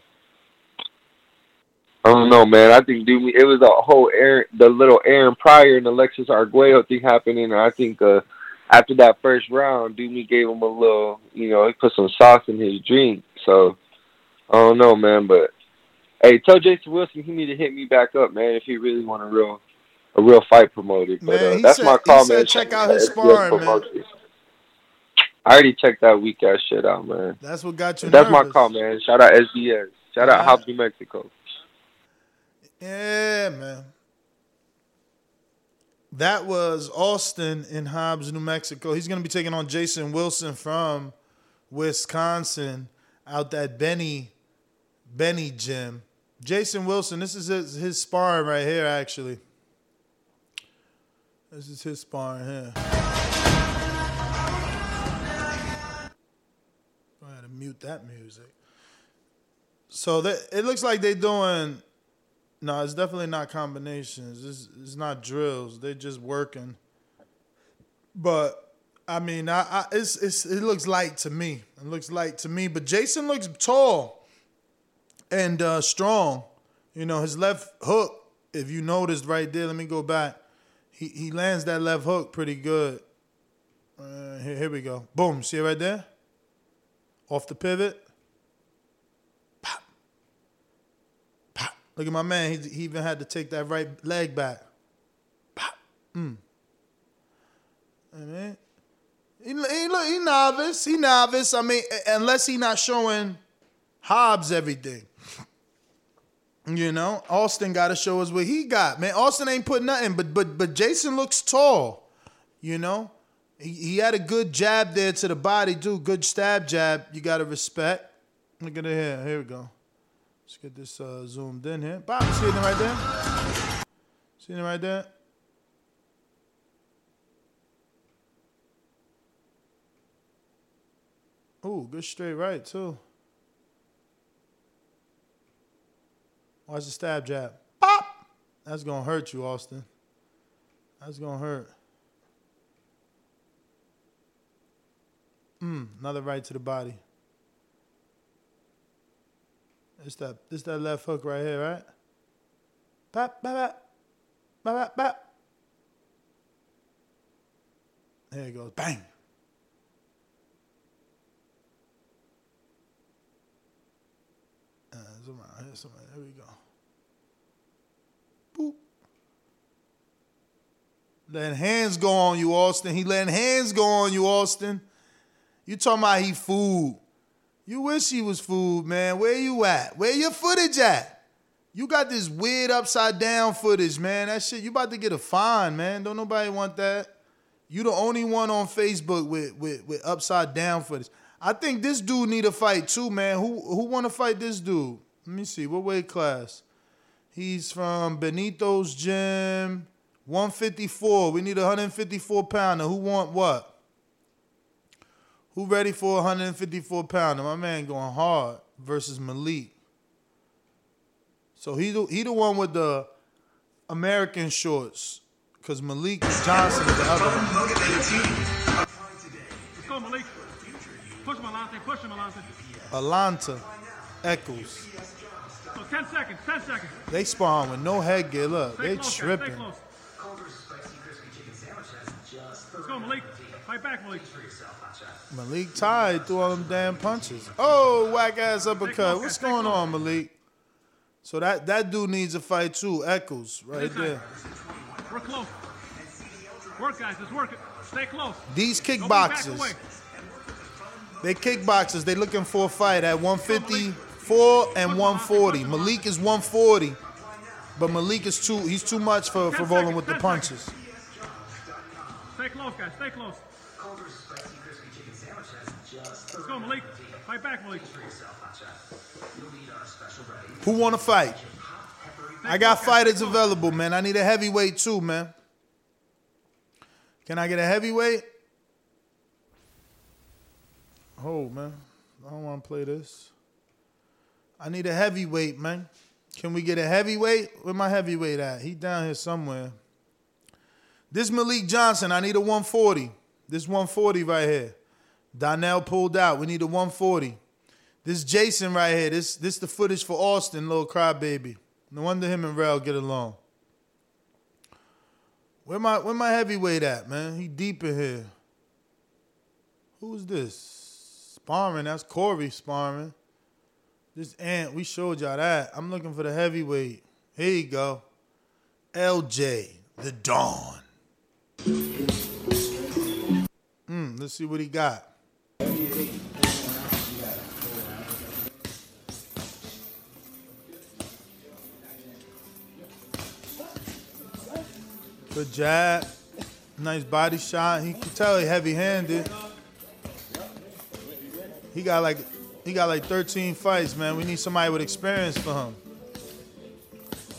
I don't know, man. I think Doomy. It was a whole Aaron, the little Aaron Pryor and Alexis Arguello thing happening, and I think uh, after that first round, Doomy gave him a little, you know, he put some sauce in his drink. So I don't know, man. But hey, tell Jason Wilson he need to hit me back up, man, if he really want a real, a real fight promoted. But Man, uh, he that's said- my he call, said man. check Shout out his to S B S sparring, man. Promotions. I already checked that weak ass shit out, man. That's what got you That's my nervous. call, man. Shout out S B S. Shout out Alright. Hobbs, New Mexico. Yeah, man. That was Austin in Hobbs, New Mexico. He's going to be taking on Jason Wilson from Wisconsin out that Benny Benny gym. Jason Wilson, this is his, his sparring right here, actually. This is his sparring here. Go ahead and mute that music. So they, it looks like they're doing. No, it's definitely not combinations. It's, it's not drills. They're just working. But I mean, I, I it's, it's it looks light to me. It looks light to me. But Jason looks tall and uh, strong. You know, his left hook. If you noticed right there, let me go back. He he lands that left hook pretty good. Uh, here, here we go. Boom. See it right there? Off the pivot. Pop. Pop. Look at my man. He, he even had to take that right leg back. Pop. Mm. I mean, he, he, look, he novice. He novice. I mean, unless he not showing Hobbs everything. You know, Austin got to show us what he got. Man, Austin ain't put nothing, but but but Jason looks tall. You know, he, he had a good jab there to the body, too. Good stab jab. You got to respect. Look at it here. Here we go. Let's get this uh, zoomed in here. Bob, you seeing it right there? Seeing it right there? Ooh, good straight right, too. Watch the stab jab. Pop! That's going to hurt you, Austin. That's going to hurt. Mm, another right to the body. It's that, it's that left hook right here, right? Pop, pop, pop. Pop, pop, pop. There it goes. Bang. Uh, zoom out. Here, zoom out. There we go. Boop. Letting hands go on you, Austin. He letting hands go on you, Austin. You talking about he food. You wish he was food, man. Where you at? Where your footage at? You got this weird upside down footage, man. That shit, you about to get a fine, man. Don't nobody want that. You the only one on Facebook with, with, with upside down footage. I think this dude need a fight too, man. Who who want to fight this dude? Let me see. What weight class? He's from Benito's gym. one fifty-four. We need a one fifty-four pounder. Who want what? Who ready for a one fifty-four pounder? My man going hard versus Malik. So he the, he the one with the American shorts. Because Malik Johnson is the other one. Let's go, Malik. Push him, Alante. Push him, Alante. Alanta Eccles. So ten seconds, ten seconds. They spawn with no headgear. Look, Stay they close, tripping. Guys, Let's go, Malik. Fight back, Malik. Malik tied through all them damn punches. Oh, whack ass uppercut. What's going on, Malik? So that, that dude needs a fight too. Eccles, right there. We're close. Work, guys. Let's work it. Stay close. These kickboxers. They kickboxers. They looking for a fight at one fifty-four and one forty. Malik is one forty, but Malik is too. He's too much for, for rolling with the punches. Stay close, guys. Stay close. Let's go, Malik. Fight back, Malik. Who want to fight? I got fighters available, man. I need a heavyweight too, man. Can I get a heavyweight? Oh, man. I don't want to play this. I need a heavyweight, man. Can we get a heavyweight? Where my heavyweight at? He down here somewhere. This Malik Johnson, I need a one forty. This one forty right here. Donnell pulled out. We need a one forty. This Jason right here. This this the footage for Austin, little crybaby. No wonder him and Rel get along. Where my where my heavyweight at, man? He deep in here. Who's this? Sparring. That's Corey sparring. This Ant, we showed y'all that. I'm looking for the heavyweight. Here you go. L J, the Dawn. Mm, let's see what he got. Good jab. Nice body shot. He can tell he heavy-handed. He got like he got like thirteen fights, man. We need somebody with experience for him.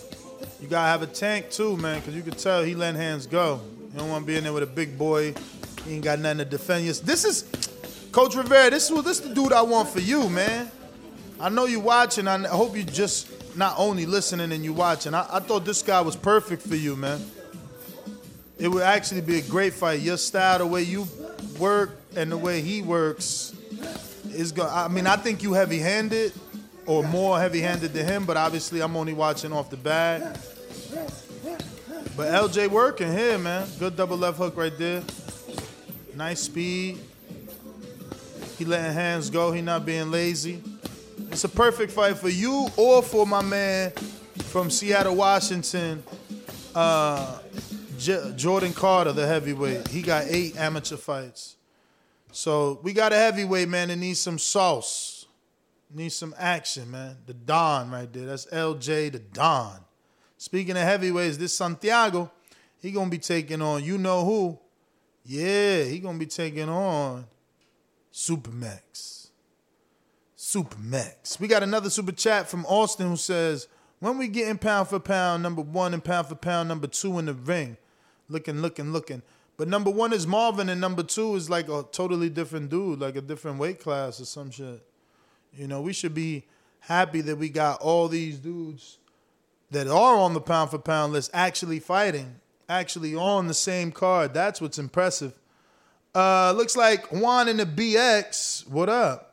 You gotta have a tank too, man, because you can tell he letting hands go. You don't want to be in there with a big boy He ain't got nothing to defend you. This is Coach Rivera. This is this is the dude I want for you, man. I know you watching. I hope you just not only listening and you watching. I, I thought this guy was perfect for you, man. It would actually be a great fight. Your style, the way you work, and the way he works is going. I mean, I think you heavy-handed or more heavy-handed than him, but obviously I'm only watching off the bag. But L J working here, man. Good double left hook right there. Nice speed. He letting hands go. He not being lazy. It's a perfect fight for you or for my man from Seattle, Washington, uh, J- Jordan Carter, the heavyweight. He got eight amateur fights. So we got a heavyweight, man, that needs some sauce. Needs some action, man. The Don right there. That's L J, the Don. Speaking of heavyweights, this Santiago, he going to be taking on, you know who? Yeah, he going to be taking on Supermax. Supermax. We got another super chat from Austin who says, when we getting pound for pound, number one and pound for pound, number two in the ring. Looking, looking, looking. But number one is Marvin and number two is like a totally different dude, like a different weight class or some shit. You know, we should be happy that we got all these dudes that are on the pound for pound list actually fighting, actually on the same card. That's what's impressive. Uh, looks like Juan in the B X. What up?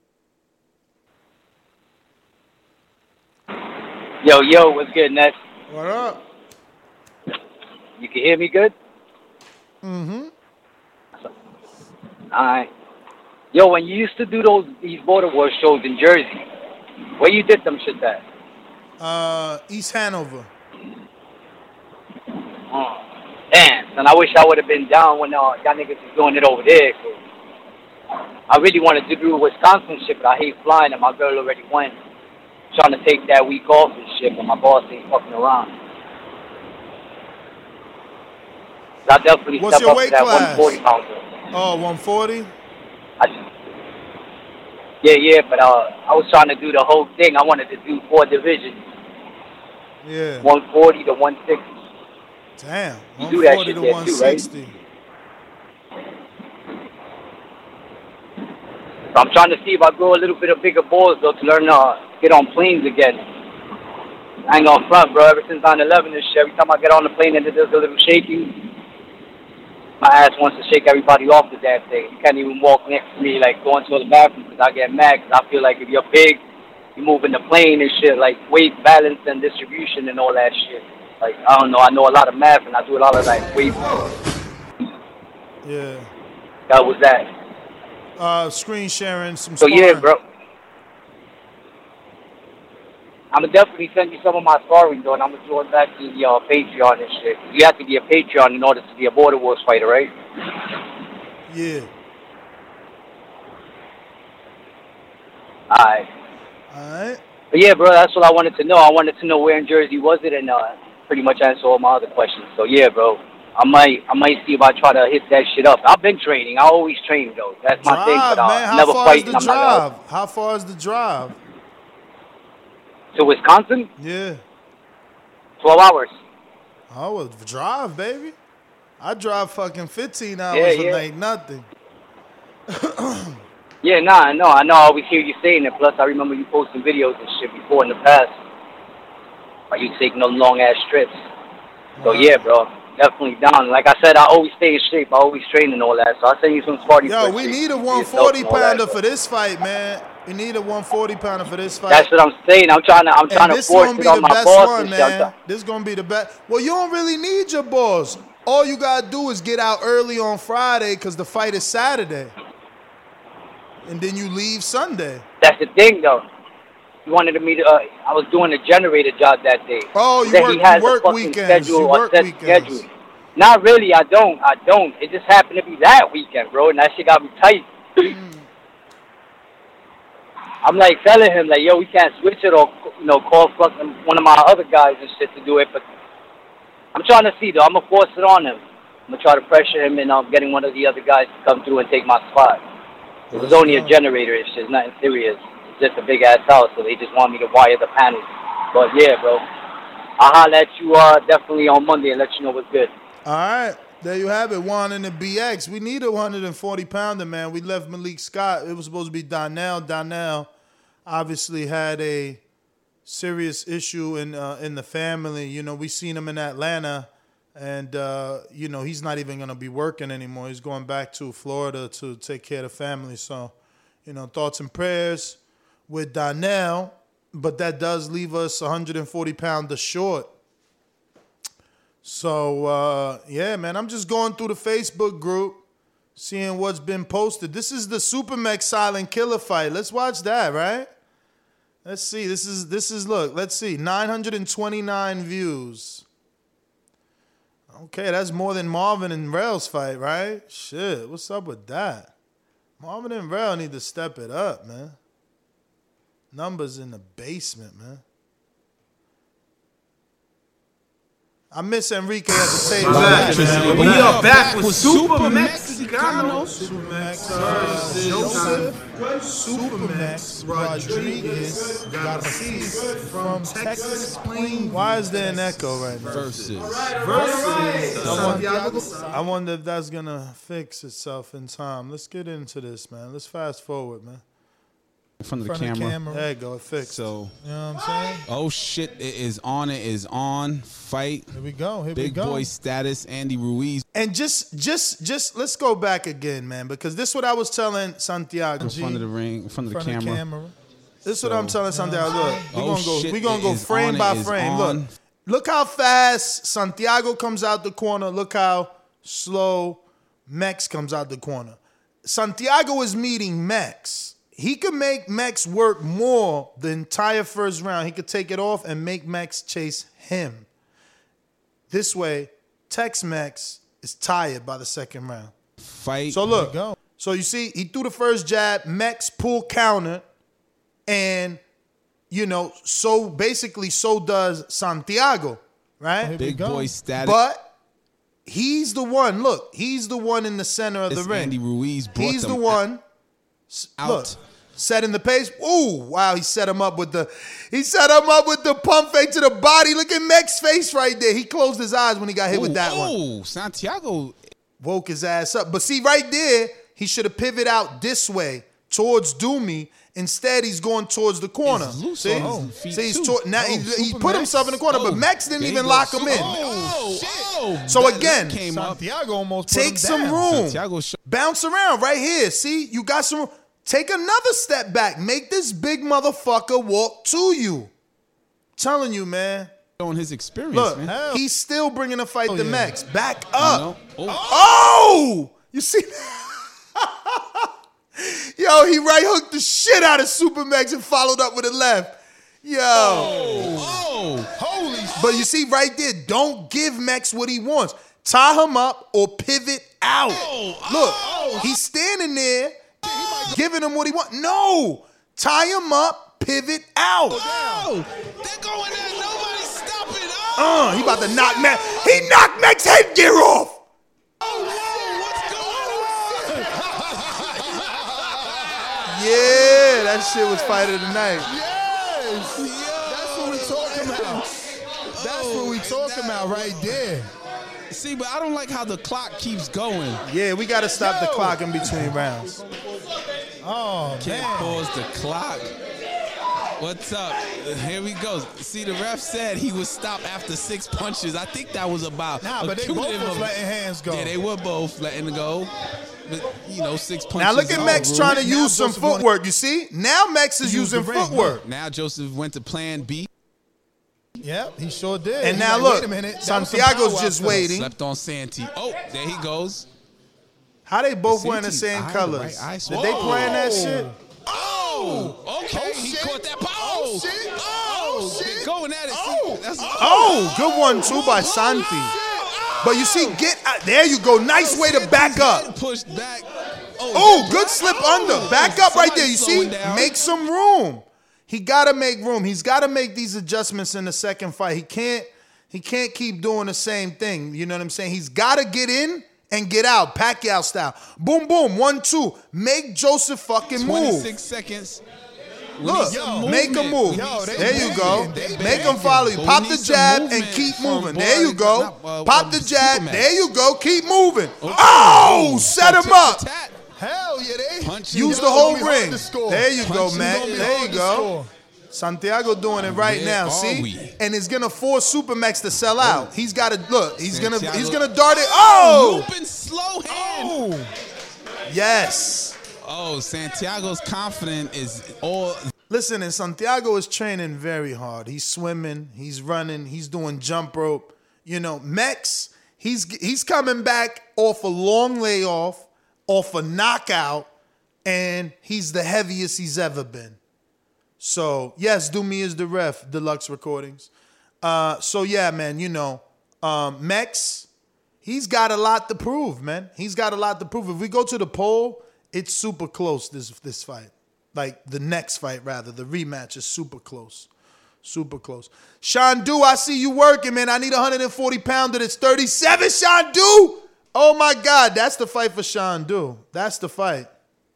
Yo, yo, what's good, Ness? What up? You can hear me good? Mm-hmm. All right. Yo, when you used to do those these Border Wars shows in Jersey, where you did them shit at? Uh, East Hanover. Oh, damn. And I wish I would have been down when uh, y'all niggas was doing it over there. I really wanted to do Wisconsin shit, but I hate flying, and my girl already went. Trying to take that week off and shit, but my boss ain't fucking around. I definitely What's step your up weight to that class? one forty pounder. Oh, one forty? I, yeah, yeah, but uh, I was trying to do the whole thing. I wanted to do four divisions. Yeah. one forty to one sixty. Damn. You do that one forty shit to there one too, right? sixty. So I'm trying to see if I grow a little bit of bigger balls, though, to learn uh, get on planes again. I ain't gonna front, bro. Ever since nine eleven and shit, every time I get on the plane and it does a little shaking, my ass wants to shake everybody off the damn thing. You can't even walk next to me, like, going to the bathroom, because I get mad, because I feel like if you're big, you're moving the plane and shit, like weight balance and distribution and all that shit. Like, I don't know, I know a lot of math, and I do a lot of, like, weight. Yeah. That was that. Uh, screen sharing, some So, sparring. yeah, bro. I'm going to definitely send you some of my sparring, though, and I'm going to join back to the uh, Patreon and shit. You have to be a Patreon in order to be a Border Wars fighter, right? Yeah. All right. All right. But, yeah, bro, that's what I wanted to know. I wanted to know where in Jersey was it, and uh, pretty much answer all my other questions. So, yeah, bro. I might I might see if I try to hit that shit up. I've been training. I always train, though. That's my Drive, thing. But uh, man. How never far fight. is the I'm drive? not gonna... How far is the drive? To Wisconsin? Yeah. twelve hours. Oh, well, drive, baby. I drive fucking fifteen hours Yeah, for yeah. like nothing. Yeah, nah, I know. I know. I always hear you saying it. Plus, I remember you posting videos and shit before in the past. Are you taking those long-ass trips? So, yeah, bro. Definitely down. Like I said, I always stay in shape. I always train and all that. So I'll send you some Sparty. Yo, we need a one forty pounder for this fight, man. We need a one forty pounder for this fight. That's what I'm saying. I'm trying to, I'm trying and to this force gonna it be on the my best boss one, and shit. I'm man. try- This gonna be the best. Well, you don't really need your balls. All you gotta do is get out early on Friday because the fight is Saturday, and then you leave Sunday. That's the thing, though. He wanted me to. Uh, I was doing a generator job that day. Oh, you Then work- he has you work a fucking weekends. schedule You or work set weekends. schedule. Not really. I don't. I don't. It just happened to be that weekend, bro, and that shit got me tight. I'm like telling him, like, yo, we can't switch it or, you know, call fucking one of my other guys and shit to do it. But I'm trying to see, though. I'm going to force it on him. I'm going to try to pressure him and um, getting one of the other guys to come through and take my spot. It was only a generator. It's just nothing serious. It's just a big-ass house, so they just want me to wire the panels. But, yeah, bro. I'll holler at you uh, definitely on Monday and let you know what's good. All right. There you have it, Juan and the B X. We need a one hundred forty pounder, man. We left Malik Scott. It was supposed to be Donnell. Donnell obviously had a serious issue in uh, in the family. You know, we seen him in Atlanta, and, uh, you know, he's not even going to be working anymore. He's going back to Florida to take care of the family. So, you know, thoughts and prayers with Donnell, but that does leave us one hundred forty pounder short. So, uh, yeah, man, I'm just going through the Facebook group, seeing what's been posted. This is the Supermax Silent Killer fight. Let's watch that, right? Let's see. This is, this is look, let's see, nine hundred twenty-nine views. Okay, that's more than Marvin and Rel's fight, right? Shit, what's up with that? Marvin and Rel need to step it up, man. Numbers in the basement, man. I miss Enrique at the table. Right. We are back with Super Mexicano. Super Max Joseph. Super Max Rodriguez Garcia from Texas Plain. Why is there an echo right now? Versus. Versus. I wonder, I wonder if that's going to fix itself in time. Let's get into this, man. Let's fast forward, man. In front of the front camera. Of camera. There you go. It fixed. So, you know what I'm saying? Oh, shit. It is on. It is on. Fight. Here we go. Here Big we go. boy status. Andy Ruiz. And just, just, just, let's go back again, man, because this is what I was telling Santiago. In front of the ring. In front of the front camera. Of camera. This is so, what I'm telling Santiago. Look, we're oh, gonna go. Shit, We're gonna go frame on, by frame. on. Look, look how fast Santiago comes out the corner. Look how slow Mex comes out the corner. Santiago is meeting Mex. He could make Mex work more the entire first round. He could take it off and make Mex chase him. This way, Tex-Mex is tired by the second round. Fight. So look, go. So you see, he threw the first jab, Mex pull counter, and, you know, so basically so does Santiago, right? Big boy status. But he's the one, look, he's the one in the center of It's the ring. Andy Ruiz brought He's them the one. out. Look, setting the pace. Ooh, wow, he set him up with the he set him up with the pump fake to the body. Look at Mex's face right there. He closed his eyes when he got hit ooh, with that one. Oh, Santiago woke his ass up. But see, right there, he should have pivoted out this way towards Doomy. Instead, he's going towards the corner. He's see, on his feet see, he's too. to, now Oh, he, he Super put Max. himself in the corner, Oh, but Mex didn't there even you lock go. him in. Oh, oh, so that- again, that came up. Santiago almost put take him some down. room. Santiago sh- Bounce around right here. See, you got some room. Take another step back. Make this big motherfucker walk to you. Telling you, man. On his experience, Look, man. he's still bringing the fight Oh, to yeah. Mex. Back up. know? Oh. Oh! You see Yo, he right hooked the shit out of Super Mex and followed up with a left. Yo. Oh, holy shit. But you see right there, don't give Mex what he wants. Tie him up or pivot out. Oh, Look, oh. he's standing there giving him what he wants. No. Tie him up, pivot out. Oh, they're going there. Nobody's stopping. Oh, Uh, he about to knock Mex. He knocked Mex headgear off. oh whoa, what's going on? Yeah, that shit was fight of the night. Yes. That's what we talking about. That's what we talking about right there. See, but I don't like how the clock keeps going. Yeah, we got to stop the clock in between rounds. Oh, Can't man. pause the clock. What's up? Here we go. See, the ref said he would stop after six punches. I think that was about Nah, but they both accumulative was of- letting hands go. Yeah, they were both letting go. But, you know, six punches. Now look at is Mex over. trying to Now use some Joseph wanna- footwork. You see? Now Mex is He used using the ring, footwork. Now Joseph went to plan B. Yep, he sure did. And He now like, look, wait a minute, that was some Santiago's power just out there. waiting. Slept on Santee. Oh, there he goes. How they both See, wearing the T's same eye, colors? right eye. Did they playing that shit? Oh, okay. Oh, he shit. caught that power. Oh, shit. Oh, Oh, shit. they're going at it. See, Oh. that's, Oh, good one too by Santi. But you see, get out. There you go. Nice way to back up. Pushed back. Oh, good slip under. Back up right there. You see? Somebody's slowing down. Make some room. He gotta make room. He's gotta make these adjustments in the second fight. He can't, he can't keep doing the same thing. You know what I'm saying? He's gotta get in and get out. Pacquiao style. Boom, boom. One, two. Make Joseph fucking move. twenty-six seconds. Look, yo, make a move. Yo, there you go. Make them follow you. Pop the jab and keep moving. There you go. Pop the jab. There you go. Keep moving. Oh, set him up. Hell yeah, they use the whole ring. There you go, man. There you go. Santiago doing it right now. See, and it's gonna force Supermax to sell out. He's got to look. He's gonna he's gonna dart it. Oh, looping slow hand. Yes. Oh, Santiago's confident is all. Listen, and Santiago is training very hard. He's swimming, he's running, he's doing jump rope. You know, Mex, he's he's coming back off a long layoff, off a knockout, and he's the heaviest he's ever been. So, yes, Dumi is the ref, Deluxe Recordings. Uh, so, yeah, man, you know, um, Mex, he's got a lot to prove, man. He's got a lot to prove. If we go to the poll, it's super close, this this fight. Like, the next fight, rather. The rematch is super close. Super close. Shandu, I see you working, man. I need a one hundred forty pounder. It's thirty-seven, Shandu. Oh, my God. That's the fight for Shandu. That's the fight.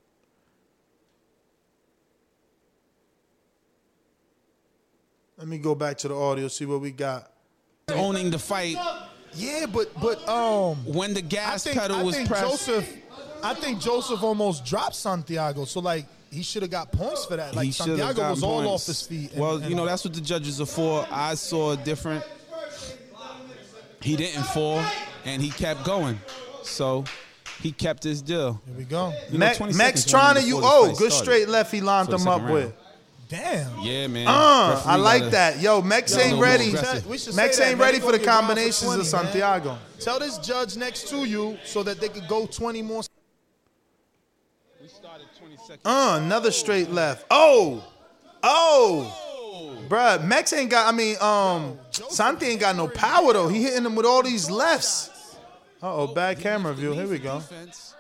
Let me go back to the audio, see what we got. Owning the fight. Yeah, but but um, when the gas I think, pedal I was think pressed. Joseph, I think Joseph almost dropped Santiago. So like he should have got points for that. Like He should've Santiago got was all points. off his feet. and- Well, and you know, all. that's what the judges are for. I saw different. He didn't fall, and he kept going. So he kept his deal. Here we go. You know, Max, twenty Max seconds trying to wasn't you. before the Oh, fight good started. straight left he lined For the him up second with. round. Damn. Yeah, man. Uh, Referee I like gotta- that. Yo, Mex Yo, ain't no, ready. no, aggressive. We should Mex say that, ain't man. ready They for the gonna get round for combinations twenty, of Santiago. man. Tell this judge next to you so that they could go twenty more. We started twenty seconds. Uh, another straight left. Oh, oh, bruh. Mex ain't got. I mean, um, Santi ain't got no power though. He hitting him with all these lefts. Uh oh, bad camera view. Here we go. Defense.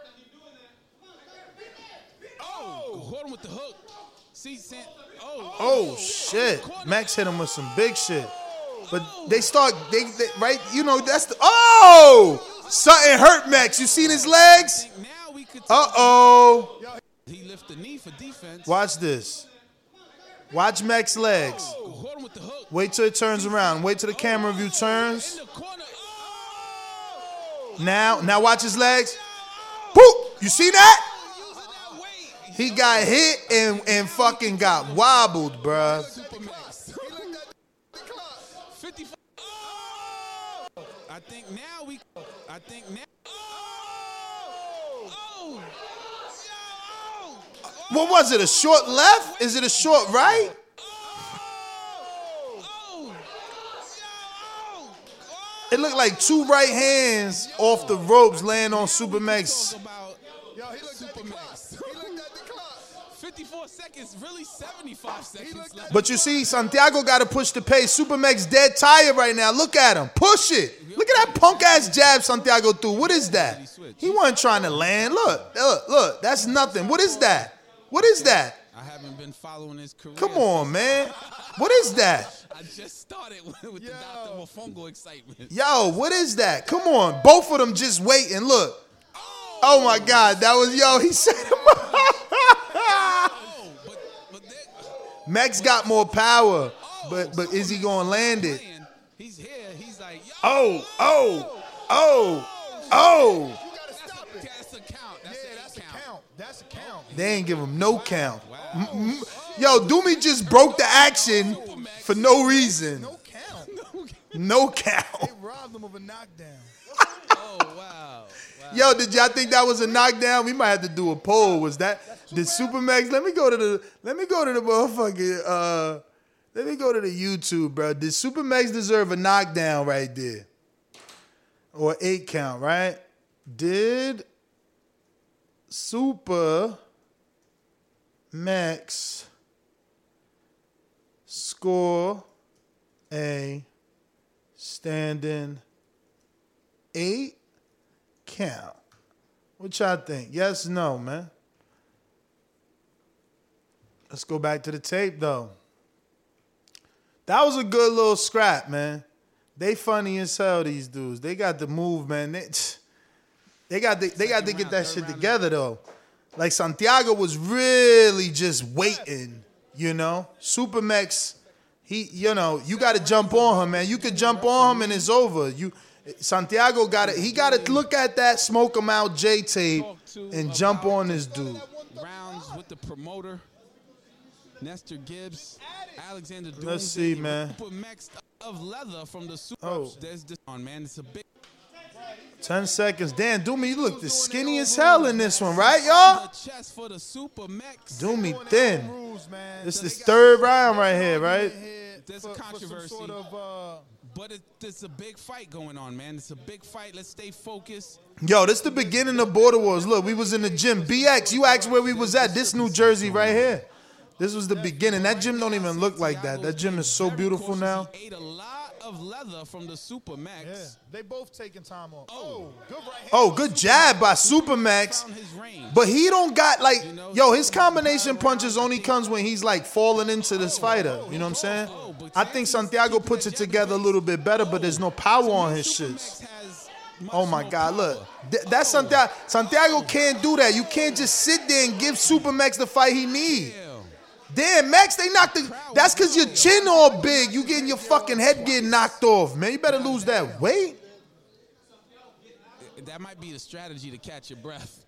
Oh, hold him with the hook. See, San- oh, Oh shit, Max hit him with some big shit. But they start, they, they right. You know that's the. Oh, something hurt Max. You seen his legs? Uh oh. He lift the knee for defense. Watch this. Watch Max's legs. Hold him with the hook. Wait till it turns around. Wait till the camera view turns. Now, now watch his legs. Boop! You see that? He got hit and, and fucking got wobbled, bruh. fifty-four. I think now we. I think now. Oh. What was it? A short left? Is it a short right? It looked like two right hands off the ropes laying on Supermax. fifty-four seconds, really seventy-five seconds left. But you see, Santiago got to push the pace. Supermax dead tired right now. Look at him. Push it. Look at that punk-ass jab Santiago threw. What is that? He wasn't trying to land. Look, look, look. That's nothing. What is that? What is that? I haven't been following his career. Come on, man. What is that? I just started with, with the Doctor Mofongo excitement. Yo, what is that? Come on. Both of them just waiting. Look. Oh, my God. That was, yo, he set him up. Max got more power, but but is he going to land it? He's here. He's like, yo. Oh, oh, oh, oh. That's a count. That's a count. That's a count. They ain't give him no count. M- m- Yo, Dumi just broke the action for no reason. No count. No count. They robbed him of a knockdown. Oh, wow. Yo, did y'all think that was a knockdown? We might have to do a poll. Was that did Supermax? Let me go to the let me go to the motherfucking uh let me go to the YouTube, bro. Did Supermax deserve a knockdown right there? Or eight count, right? Did Super Max score a standing eight count? What y'all think? Yes, no, man. Let's go back to the tape, though. That was a good little scrap, man. They funny as hell, these dudes. They got the move, man. They, they got the, they got to get that shit together, though. Like, Santiago was really just waiting. You know, Super Mex, he, you know, you got to jump on him, man. You could jump on him and it's over. You, Santiago got to, he got to look at that Smoke 'em Out J tape and jump on this dude. Rounds with the promoter, Nestor Gibbs, Alexander Doomsday. Let's see, man. Super Mex of leather from the Super. Oh. There's this on, man. It's a big. Ten seconds. Dan, Doomy, you look the skinny as hell in this one, right, y'all? Doomy thin. This is third round right here, right? There's a controversy, but it, it's a big fight going on, man. It's a big fight. Let's stay focused. Yo, this the beginning of Border Wars. Look, we was in the gym. B X, you asked where we was at. This New Jersey right here. This was the beginning. That gym don't even look like that. That gym is so beautiful now. Of leather from the Super Mex. Yeah, they both taking time off. Oh, good right hand. Oh, good jab by Super Mex. But he don't got like, yo, his combination punches only comes when he's like falling into this fighter. You know what I'm saying? I think Santiago puts it together a little bit better, but there's no power on his shit. Oh my God, look. That's Santiago. Santiago can't do that. You can't just sit there and give Super Mex the fight he needs. Damn, Max, they knocked the. That's because your chin all big. You getting your fucking head getting knocked off, man. You better lose that weight. That might be the strategy to catch your breath.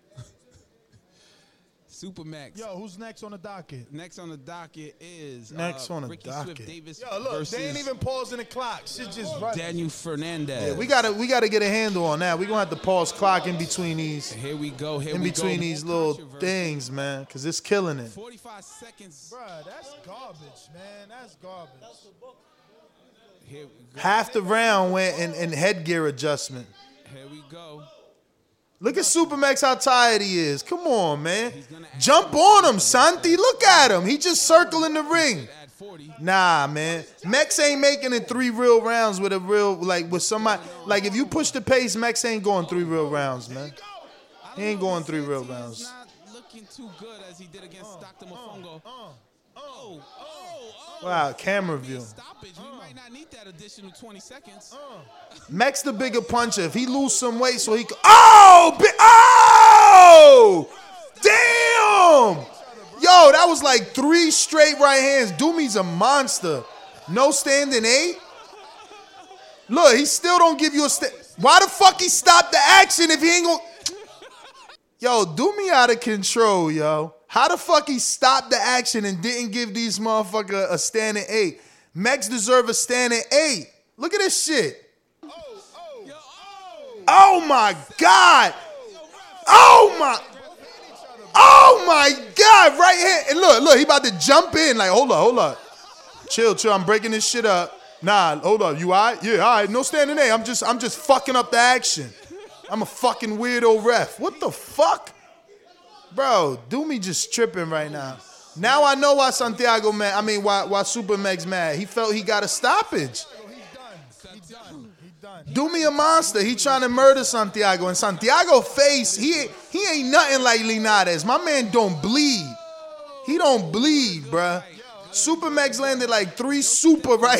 Super Mex. Yo, who's next on the docket? Next on the docket is next uh, on the Ricky docket. Swift Davis. Yo, look, they ain't even pausing the clock. Shit just right. Daniel Fernandez. Yeah, we gotta we gotta get a handle on that. We gonna have to pause clock in between these. Here we go. Here in we between go. these little things, man, because it's killing it. forty-five seconds. Bruh, that's garbage, man. That's garbage. Here we go. Half the round went in, in headgear adjustment. Here we go. Look at Super Mex how tired he is. Come on, man. Jump on him, Santi. Look at him. He just circling the ring. Nah, man. Mex ain't making it three real rounds with a real, like, with somebody. Like, if you push the pace, Mex ain't going three real rounds, man. He ain't going three real rounds. Not looking too good as he did against Doctor Mofongo. Oh, wow, camera view. Stoppage. We might not need that additional twenty seconds. Mex the bigger puncher. If he lose some weight so he can. Oh! Bi- oh! Damn! Yo, that was like three straight right hands. Doomy's a monster. No standing eight. Look, he still don't give you a st- Why the fuck he stopped the action if he ain't gonna. Yo, Doomy out of control, yo. How the fuck he stopped the action and didn't give these motherfuckers a standing eight? Mex deserve a standing eight. Look at this shit. Oh my God. Oh my. Oh my God. Right here. And look, look, he about to jump in. Like, hold up, hold up. Chill, chill. I'm breaking this shit up. Nah, hold up. You all right? Yeah, all right. No standing eight. I'm just, I'm just fucking up the action. I'm a fucking weirdo ref. What the fuck? Bro, Doomy just tripping right now. Now I know why Santiago mad. I mean, why why Super Mex mad. He felt he got a stoppage. Doomy a monster. He trying to murder Santiago. And Santiago face, he he ain't nothing like Linares. My man don't bleed. He don't bleed, bruh. Super Mex landed like three super right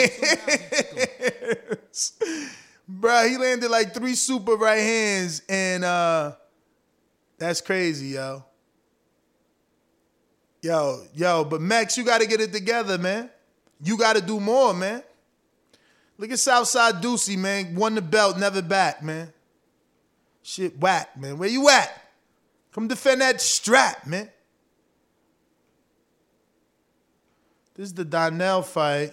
hands. Bruh, he landed like three super right hands. And uh that's crazy, yo. Yo, yo, but Mex, you got to get it together, man. You got to do more, man. Look at Southside Ducey, man. Won the belt, never back, man. Shit whack, man. Where you at? Come defend that strap, man. This is the Donnell fight.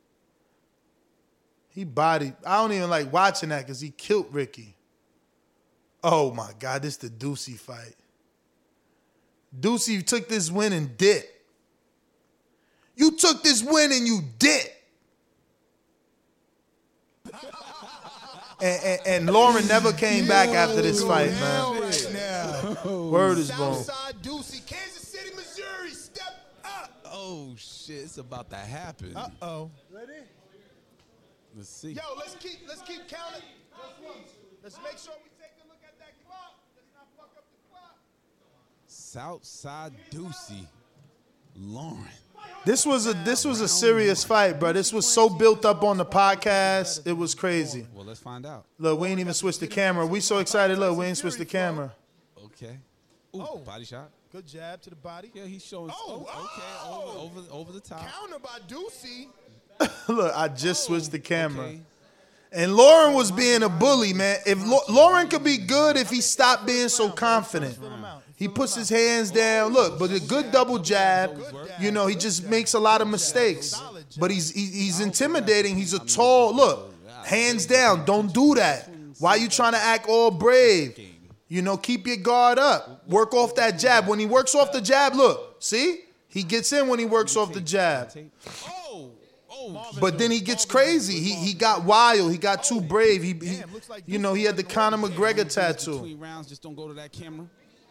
He bodied. I don't even like watching that because he killed Ricky. Oh, my God. This is the Ducey fight. Ducey took this win and did. You took this win and you did. And, and, and Lauren never came back after this fight, man. Right now. Word is born. Southside Ducey, Kansas City, Missouri, step up. Oh, shit. It's about to happen. Uh-oh. Ready? Let's see. Yo, let's keep let's keep counting. Let's make sure we take a look at that clock. Let's not fuck up the clock. Southside Ducey, Lauren. This was a this was a serious fight, bro. This was so built up on the podcast. It was crazy. Well, let's find out. Look, we ain't even switched the camera. We so excited. Look, we ain't switched the camera. Okay. Ooh, Oh. body shot. Good jab to the body. Yeah, he's showing. Oh, Oh, okay, over, over, over the top. Counter by Ducey. Look, I just switched the camera. okay. And Lauren was being a bully, man. If Lo- Lauren could be good if he stopped being so confident. He puts his hands down. Look, but a good double jab. You know, he just makes a lot of mistakes. But he's he, he's intimidating. He's a tall, look, hands down. Don't do that. Why you trying to act all brave? You know, keep your guard up. Work off that jab. When he works off the jab, look, see? He gets in when he works off the jab. But then he gets crazy. He he got wild. He got too brave. He, he you know, he had the Conor McGregor tattoo. Between rounds, just don't go to that camera.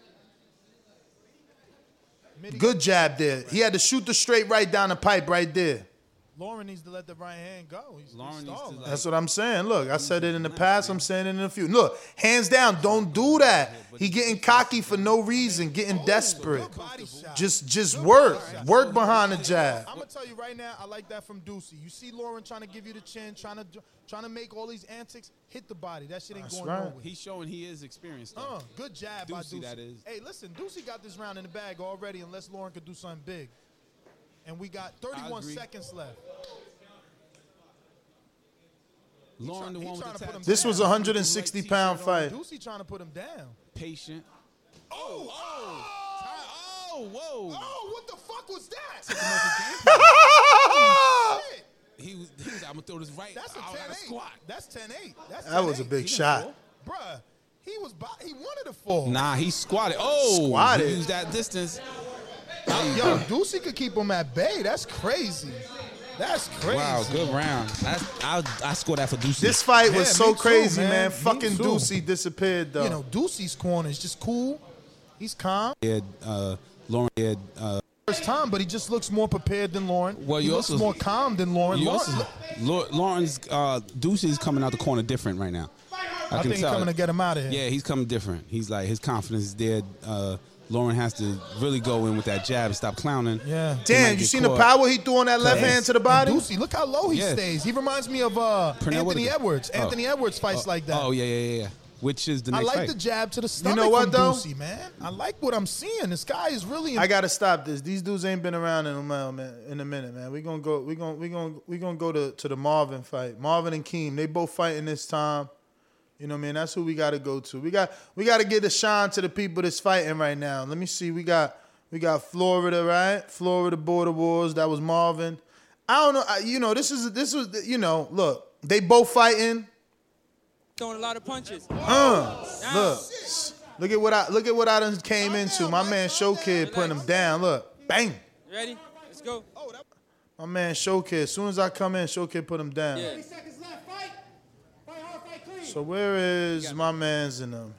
Good jab there. He had to shoot the straight right down the pipe right there. Lauren needs to let the right hand go. He's, Lauren he's needs to, stalling. That's what I'm saying. Look, I said it in the past. I'm saying it in the future. Look, hands down, don't do that. He getting cocky for no reason, getting desperate. Just just work. Work behind the jab. I'm gonna tell you right now, I like that from Ducey. You see Lauren trying to give you the chin, trying to trying to make all these antics, hit the body. That shit ain't That's going right. nowhere. He's showing he is experienced. Though. Uh, good jab by Ducey, Ducey. that is. Hey, listen, Ducey got this round in the bag already unless Lauren could do something big. And we got thirty-one agree. seconds left. Lauren, the He one with trying the to put him tattoo. This was a one hundred sixty pound fight. Ducey trying to put him down. Patient. Oh, oh, Oh, whoa. oh, what the fuck was that? He was, he was, I'm going to throw this right. That's a I ten gotta eight. squat. That's ten eight. That's That was a ten eight. big shot. Bruh, he was by, he wanted to fall. Nah, he squatted. Oh, Squatted. He used that distance. Yo, Ducey could keep him at bay. That's crazy. That's crazy. Wow, good round. I, I, I scored that for Ducey. This fight was Yeah, so me too, crazy, man. man. Me Fucking too. Ducey disappeared, though. You know, Ducey's corner is just cool. He's calm. He had, uh, Lauren had, uh, First time, but he just looks more prepared than Lauren. Well, he you looks also- more calm than Lauren. you Lauren also, Lau- Lauren's, uh, Ducey's coming out the corner different right now. I, I can think he's tell coming it. to get him out of here. Yeah, he's coming different. He's like, his confidence is there. Uh, Lauren has to really go in with that jab and stop clowning. Yeah. He might Damn, you get seen caught. the power he threw on that left Yes. hand to the body? And Ducey, look how low he Yeah. stays. He reminds me of uh, Pernell Anthony Whitaker. Edwards. Oh. Anthony Edwards fights Oh, like that. Oh, yeah, yeah, yeah, yeah. Which is the I next like fight. the jab to the stomach know what, from though? Ducey, man. I like what I'm seeing. This guy is really. I gotta stop this. These dudes ain't been around in a while, man. In a minute, man. We gonna go. We gonna. We gonna. We gonna go to to the Marvin fight. Marvin and Keem. They both fighting this time. You know what I mean? That's who we gotta go to. We got. We gotta get a shine to the people that's fighting right now. Let me see. We got. We got Florida, right? Florida Border Wars. That was Marvin. I don't know. I, you know, this is. This was. You know, look. They both fighting. Throwing a lot of punches. Uh, look, look at what I look at what I done came into. My man Show Kid putting him down. Look, bang. You ready? Let's go. My man Show Kid. As soon as I come in, Show Kid put him down. Yeah. So where is my man's in them?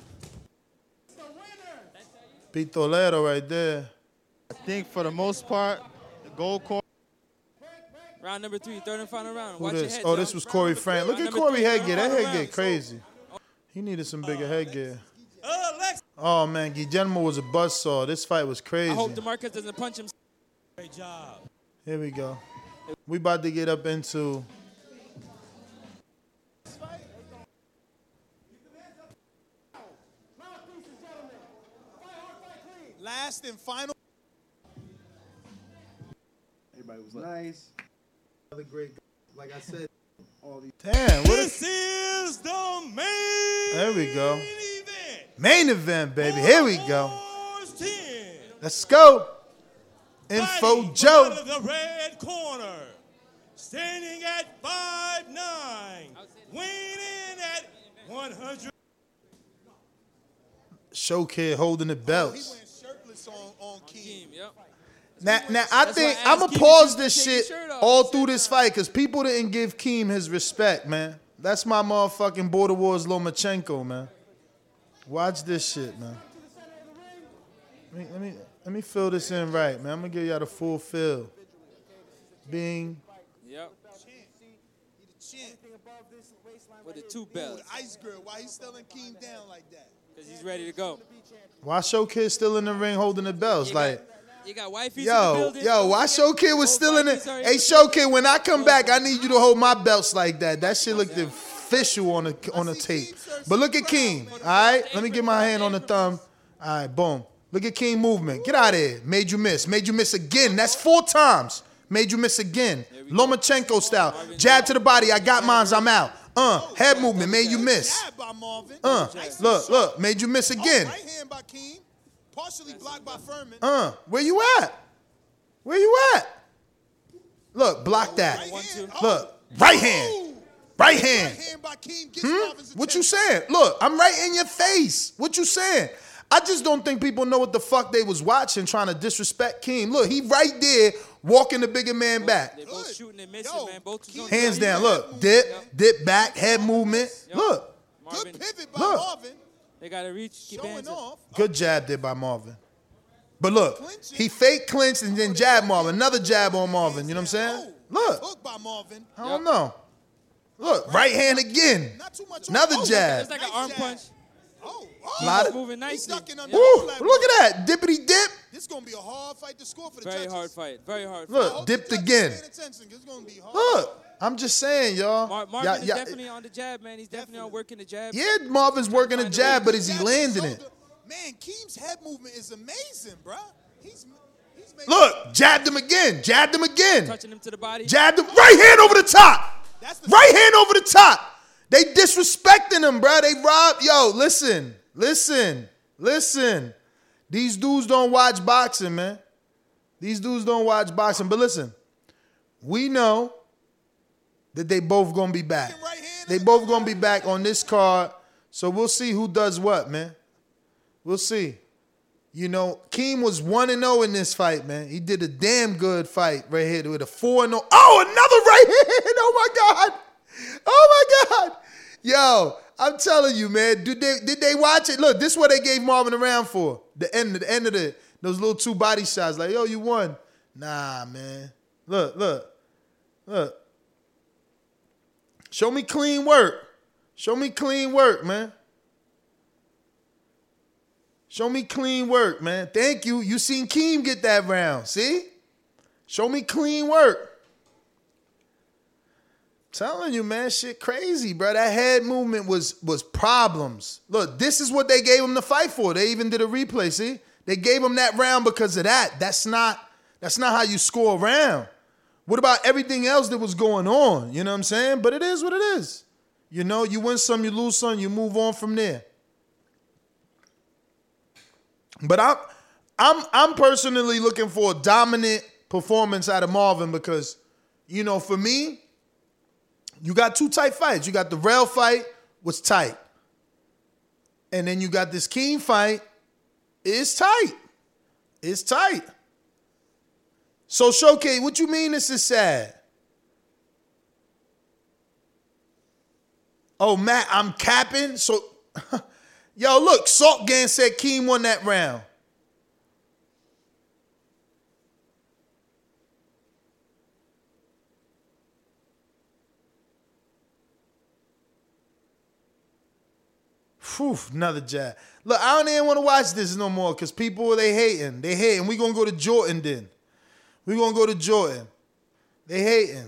Pistolero right there. I think for the most part, the gold corner. Round number three, third and final round. Who Watch this? your head, Oh, John. this was Corey Frank. Look Round at number Corey three, third headgear. and That final headgear round. crazy. He needed some bigger headgear. Oh man, Guillermo was a buzzsaw. This fight was I crazy. hope DeMarcus doesn't punch him. Great job. Here we go. We about to get up into. Last and final. Everybody was nice. Another great, like I said, all these. Damn, what This is the main There we go. event. Main event, baby. Here we go. Let's go. Info Joe. Out of the red corner, standing at five nine, weighing in at one hundred. Show Kid holding the belts. Shirtless on, on Keem. Yep. Now, now I That's think why I I'm asked gonna Keem pause if he this could take his shit shirt off. all through this fight because people didn't give Keem his respect, man. That's my motherfucking Border Wars Lomachenko, man. Watch this shit, man. Let me, let me let me fill this in right, man. I'm gonna give y'all the full fill. Bing. Yep. With the two belts. Ice girl, why he's selling Keem down like that? Because he's ready to go. Why Show Kid still in the ring holding the belts? You Like, got, you got wifey in the yo, building. yo, why Show Kid was Both still in it? wifeys are in Hey, the Show Kid, when I come back, I need you to hold my belts like that. That shit looked official on the on the tape. But look at Keem. All right, let me get my hand on the thumb. All right, boom. Look at King movement. Get out of here. Made you miss. Made you miss again. That's four times. Made you miss again. Lomachenko style. Jab to the body. I got mines. I'm out. Uh, head movement. Made you miss. Uh, look, look. Made you miss again. Right hand by Keem. Partially blocked by Furman. Uh, where you at? Where you at? Look, block that. Look, right hand. Right hand. Hmm? What you saying? Look, I'm right in your face. What you saying? I just don't think people know what the fuck they was watching trying to disrespect Keem. Look, he right there walking the bigger man back. They both shooting and missing, man. Both was on Hands the down. Look, dip, dip back, head movement. Look. Good pivot by Look. Marvin. They got to reach, keep hands up. Good jab there by Marvin. But look, he fake clinched and then jab Marvin. Another jab on Marvin. You know what I'm saying? Look. Hook by Marvin. I don't know. Look, right hand again. Another jab. It's like an arm punch. Oh, Lot He's of- moving nicely. Woo, look at that. Dippity dip. This is gonna be a hard fight to score for the Very judges. hard fight. Very hard fight. Look, dipped again. Look, I'm just saying, y'all. Mar- Marvin Y'all- is y'all- definitely on the jab, man. He's definitely on working the jab. Yeah, Marvin's working a jab, but is he landing it? Man, Keem's head movement is amazing, bro. He's he's making Look, jabbed him again. Jabbed him again. Touching him to the body. Jabbed him. Right hand over the top. Right hand over the top. They disrespecting him, bro. They rob. Yo, listen. Listen. Listen. These dudes don't watch boxing, man. These dudes don't watch boxing. But listen, we know that they both gonna be back. They both gonna be back on this card. So we'll see who does what, man. We'll see. You know, Keem was one and oh in this fight, man. He did a damn good fight right here with a four and oh. Oh, another right hand. Oh, my God. Oh, my God. Yo, I'm telling you, man. Did they did they watch it? Look, this is what they gave Marvin a round for. The end, the end of the, those little two body shots. Like, yo, you won. Nah, man. Look, look, look. Show me clean work. Show me clean work, man. Show me clean work, man. Thank you. You seen Keem get that round. See? Show me clean work. Telling you, man, shit crazy, bro. That head movement was was problems. Look, this is what they gave him to fight for. They even did a replay, see? They gave him that round because of that. That's not, that's not how you score a round. What about everything else that was going on? You know what I'm saying? But it is what it is. You know, you win some, you lose some, you move on from there. But I'm I'm I'm personally looking for a dominant performance out of Marvin because, you know, for me, you got two tight fights. You got the Rail fight was tight. And then you got this Keem fight. It's tight. It's tight. So, Showcase, what you mean this is sad? Oh, Matt, I'm capping? So, yo, look, Salt Gang said Keem won that round. Whew, another jab. Look, I don't even want to watch this no more because people, they hating. They hating. We going to go to Jordan then. We going to go to Jordan. They hating.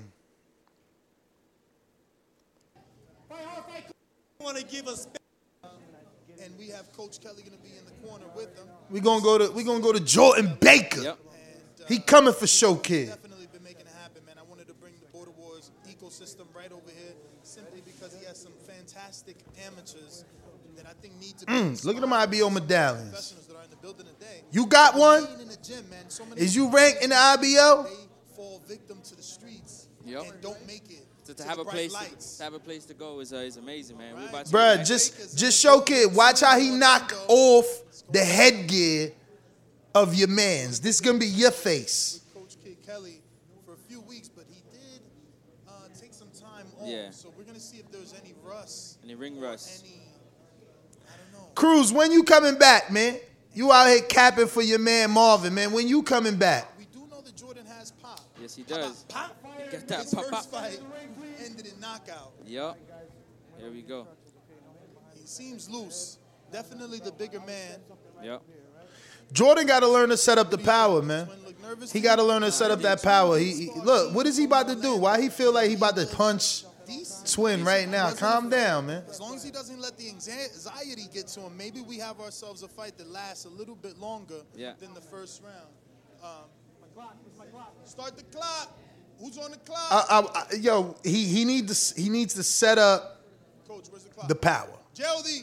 want to give us, and we have Coach Kelly going to be in the corner with them. We going to go to we going to go to Jordan Baker. Yep. And, uh, he coming for Show Kid. Definitely been making it happen, man. I wanted to bring the Border Wars ecosystem right over here simply because he has some fantastic amateurs that I think need to be Mm, look at them I B O medallions. professionals that are in the building today. You got one? In the gym, man. So many Is you ranked in the I B O? They fall victim to the streets Yep. and don't make it. To, to to have the a bright place, lights. to have a place to go is uh, is amazing, man. We about to Bruh, get just just Show Kid. Watch how he knock off the headgear of your mans. This is gonna be your face. Coach Kid Kelly for a few weeks, but he did uh, take some time off. Yeah. So we're gonna see if there's any rust. any ring rust. Cruz, when you coming back, man? You out here capping for your man Marvin, man. When you coming back? We do know that Jordan has pop. Yes, he does. Pop. He got that His pop, first pop. fight ended in knockout. Yup. Here we go. He seems loose. Definitely the bigger man. Yep. Jordan got to learn to set up the power, man. He got to learn to set up that power. He, he look, what is he about to do? Why he feel like he about to punch decent. Twin right now. Calm down, man. As long as he doesn't let the anxiety get to him, maybe we have ourselves a fight that lasts a little bit longer yeah. than the first round. Um, my clock, my clock. Start the clock. Who's on the clock? I, I, I, yo, he he needs to he needs to set up Coach, where's the clock? the power. Jeldy.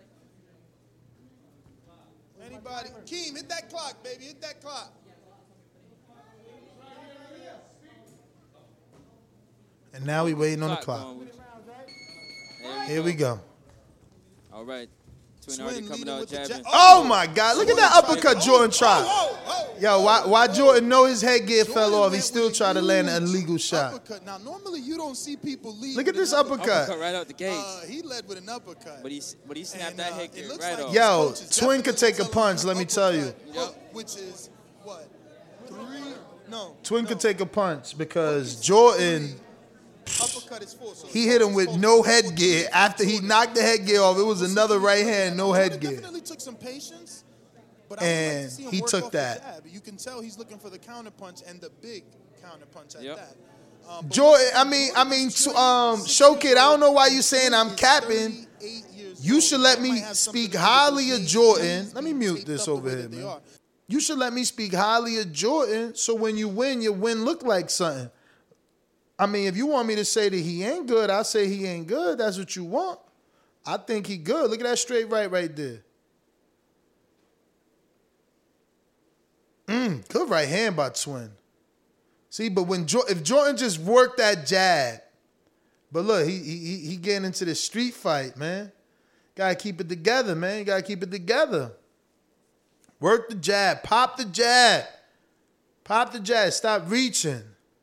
Anybody? Keem, hit that clock, baby. Hit that clock. And now we waiting on the clock. Here we go. All right. Twin already coming out jabbing. Oh my God! Look at that uppercut Jordan tried. Yo, why why Jordan know his headgear fell off? He still tried to land an illegal shot. Now normally you don't see people lead. Look at this uppercut. Uppercut right out the gate. Uh, he led with an uppercut. But he but he snapped And, that uh, headgear it right like off. Yo, Twin could take a punch. Let me tell you. Yep. Which is what? Three? No. Twin could take a punch because Jordan. Uppercut is four. So He hit him with no headgear. After he knocked the headgear off, it was another right hand, no headgear. Definitely took some patience, but I And would like to see him he work took off that. The jab. You can tell he's looking for the counter punch and the big counter punch at Yep. that. Um, but Jordan, I mean, I mean, t- um, Show Kid, I don't know why you saying I'm capping. You should let me speak highly of Jordan. Let me mute this over here, man. You should let me speak highly of Jordan, so when you win, your win look like something. I mean, if you want me to say that he ain't good, I'll say he ain't good. That's what you want. I think he good. Look at that straight right right there. Mm, good right hand by Twin. See, but when jo- if Jordan just worked that jab, but look, he he he getting into this street fight, man. Gotta keep it together, man. You gotta keep it together. Work the jab, pop the jab, pop the jab. Stop reaching.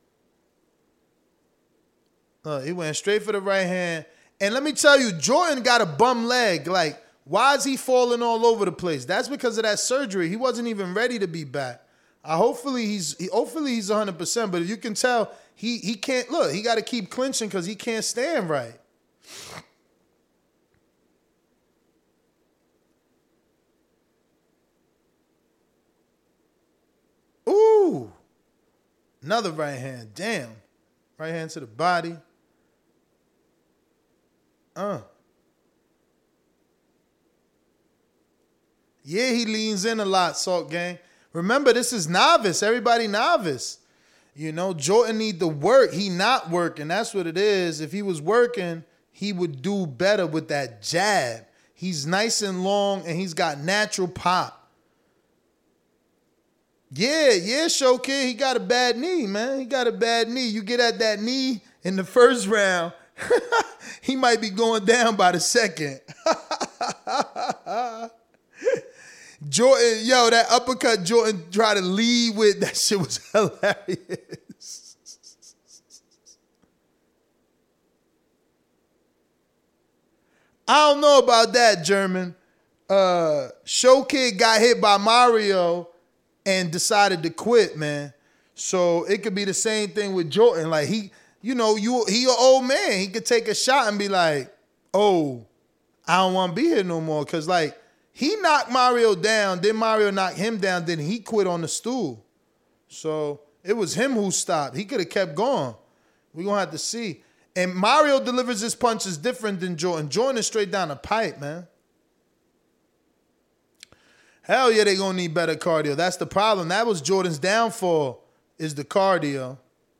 Look, he went straight for the right hand. And let me tell you, Jordan got a bum leg. Like, why is he falling all over the place? That's because of that surgery. He wasn't even ready to be back. Uh, hopefully he's he, hopefully he's one hundred percent. But you can tell he he can't look. He got to keep clinching because he can't stand right. Ooh, another right hand. Damn, right hand to the body. Uh. Yeah, he leans in a lot, Salt Gang. Remember, this is novice. Everybody novice. You know, Jordan need to work. He not working. That's what it is. If he was working, he would do better with that jab. He's nice and long, and he's got natural pop. Yeah, yeah, Show Kid. He got a bad knee, man. He got a bad knee. You get at that knee in the first round, he might be going down by the second. Jordan, yo, that uppercut Jordan tried to lead with, that shit was hilarious. I don't know about that, German. Uh, Show Kid got hit by Mario and decided to quit, man. So it could be the same thing with Jordan. Like, he... You know, you he an old man. He could take a shot and be like, oh, I don't want to be here no more. Because, like, he knocked Mario down. Then Mario knocked him down. Then he quit on the stool. So it was him who stopped. He could have kept going. We're going to have to see. And Mario delivers his punches different than Jordan. Jordan is straight down the pipe, man. Hell yeah, they going to need better cardio. That's the problem. That was Jordan's downfall, is the cardio.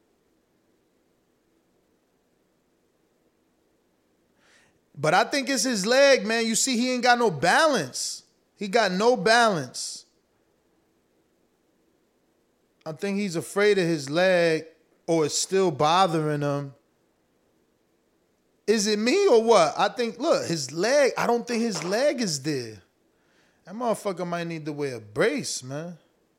But I think it's his leg, man. You see, he ain't got no balance. He got no balance. I think he's afraid of his leg, or it's still bothering him. Is it me or what? I think, look, his leg, I don't think his leg is there. That motherfucker might need to wear a brace, man.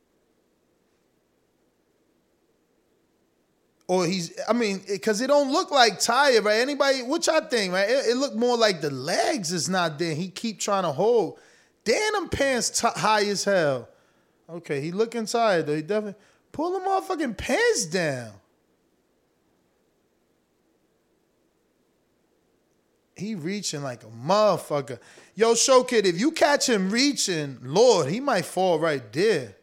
Or he's, I mean, because it, it don't look like tired, right? Anybody, what y'all think, right? It, it look more like the legs is not there. He keep trying to hold. Damn, them pants t- high as hell. Okay, he looking tired, though. He definitely, pull the motherfucking pants down. He reaching like a motherfucker. Yo, Show Kid, if you catch him reaching, Lord, he might fall right there.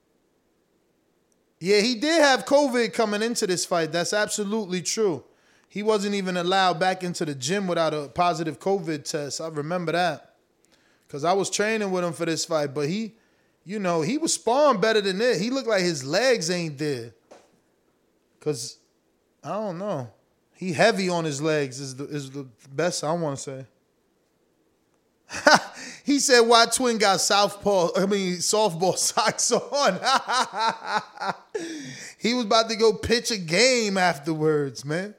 Yeah, he did have COVID coming into this fight. That's absolutely true. he wasn't even allowed back into the gym without a positive COVID test. I remember that. Because I was training with him for this fight, but he, you know, he was sparring better than this. He looked like his legs ain't there. Because, I don't know. He heavy on his legs is the, is the best I want to say. He said, why Twin got southpaw, I mean, softball socks on. He was about to go pitch a game afterwards, man.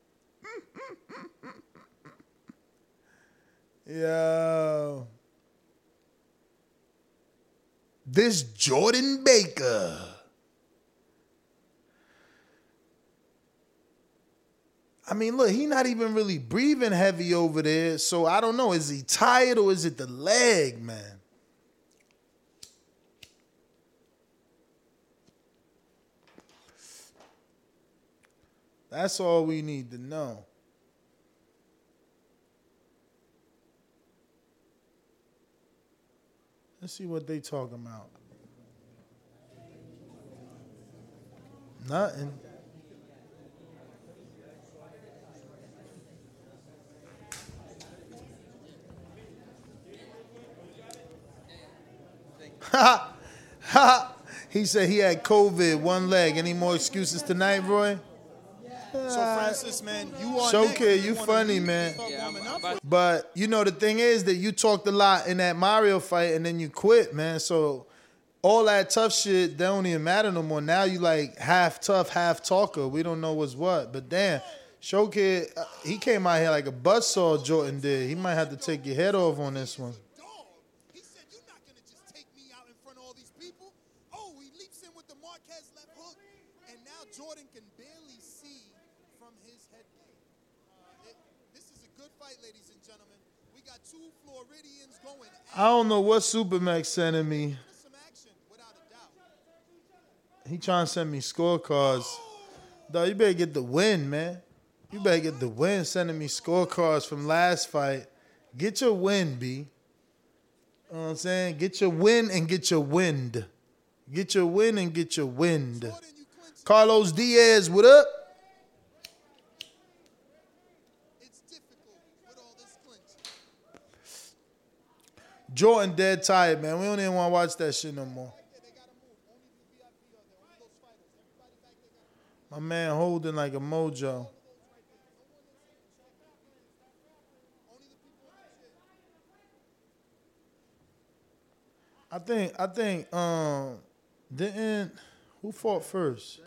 Yo. This Jordan Baker. I mean, look, he not even really breathing heavy over there. So I don't know. Is he tired or is it the leg, man? That's all we need to know. Let's see what they talking about. Nothing. Ha ha! He said he had COVID, one leg. Any more excuses tonight, Roy? So Francis, man, you are Show next. kid, you funny, man. But you know the thing is that you talked a lot in that Mario fight and then you quit, man. So all that tough shit, that don't even matter no more. Now you like half tough, half talker. We don't know what's what. But damn, Show kid, uh, he came out here like a buzzsaw. Jordan did. He might have to take your head off on this one. Jordan can barely see from his head game. Uh, it, this is a good fight, ladies and gentlemen. We got two Floridians going. I don't know what Supermax sending me. He trying to send me scorecards. Dog, you better get the win, man. You better get the win sending me scorecards from last fight. Get your win, B. You know what I'm saying? Get your win and get your wind. Get your win and get your wind. Carlos Diaz, what up? Jordan dead tired, man. We don't even want to watch that shit no more. My man holding like a mojo. I think, I think, um, didn't, who fought first?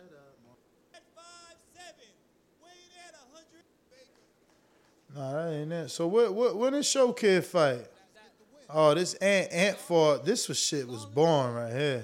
Nah, that ain't it. So what, what, when did Show Kid fight? Oh, this Ant, Ant fought, this was shit was born right here.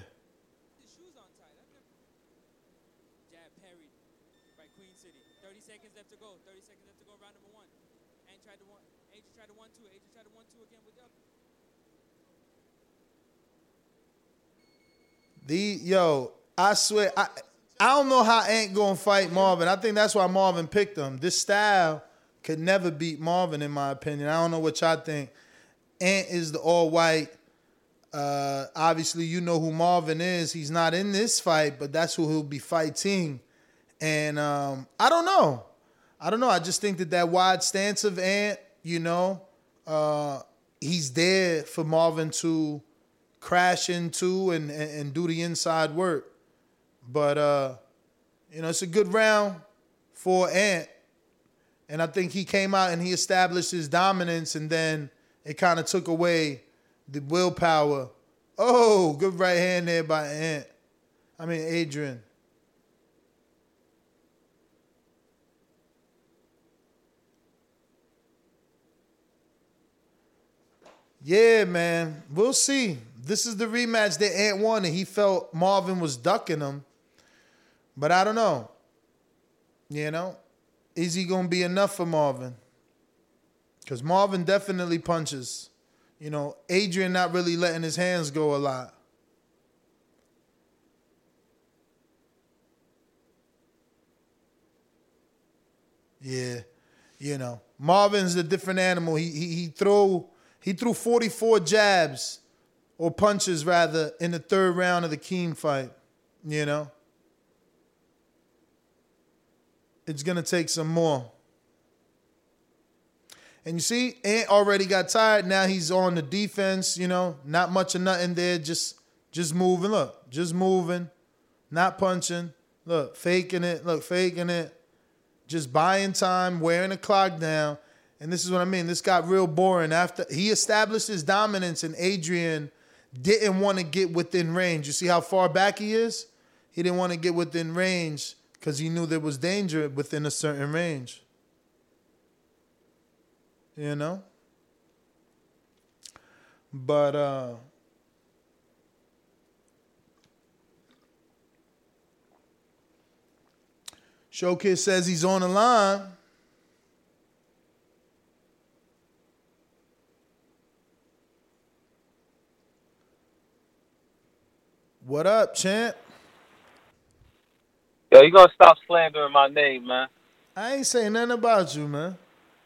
The yo, I swear, I I don't know how Ant gonna fight Marvin. I think that's why Marvin picked him. This style could never beat Marvin, in my opinion. I don't know what y'all think. Ant is the all-white. Uh, obviously, you know who Marvin is. He's not in this fight, but that's who he'll be fighting. And um, I don't know. I don't know. I just think that that wide stance of Ant, you know, uh, he's there for Marvin to crash into and, and, and do the inside work. But, uh, you know, it's a good round for Ant. And I think he came out and he established his dominance, and then it kind of took away the willpower. Oh, good right hand there by Ant. I mean, Adrian. Yeah, man. We'll see. This is the rematch that Ant wanted. He felt Marvin was ducking him. But I don't know. You know? Is he going to be enough for Marvin? Because Marvin definitely punches. You know, Adrian not really letting his hands go a lot. Yeah. You know, Marvin's a different animal. He he he threw he threw forty-four jabs, or punches rather, in the third round of the Keem fight. You know? It's going to take some more. And you see, Ant already got tired. Now he's on the defense, you know, not much of nothing there, just just moving. Look, just moving, not punching. Look, faking it. Look, faking it. Just buying time, wearing the clock down. And this is what I mean. This got real boring. After he established his dominance and Adrian didn't want to get within range. You see how far back he is? He didn't want to get within range because he knew there was danger within a certain range. You know? But, uh... Showkiss says he's on the line. What up, champ? Yo, you gonna stop slandering my name, man. I ain't saying nothing about you, man.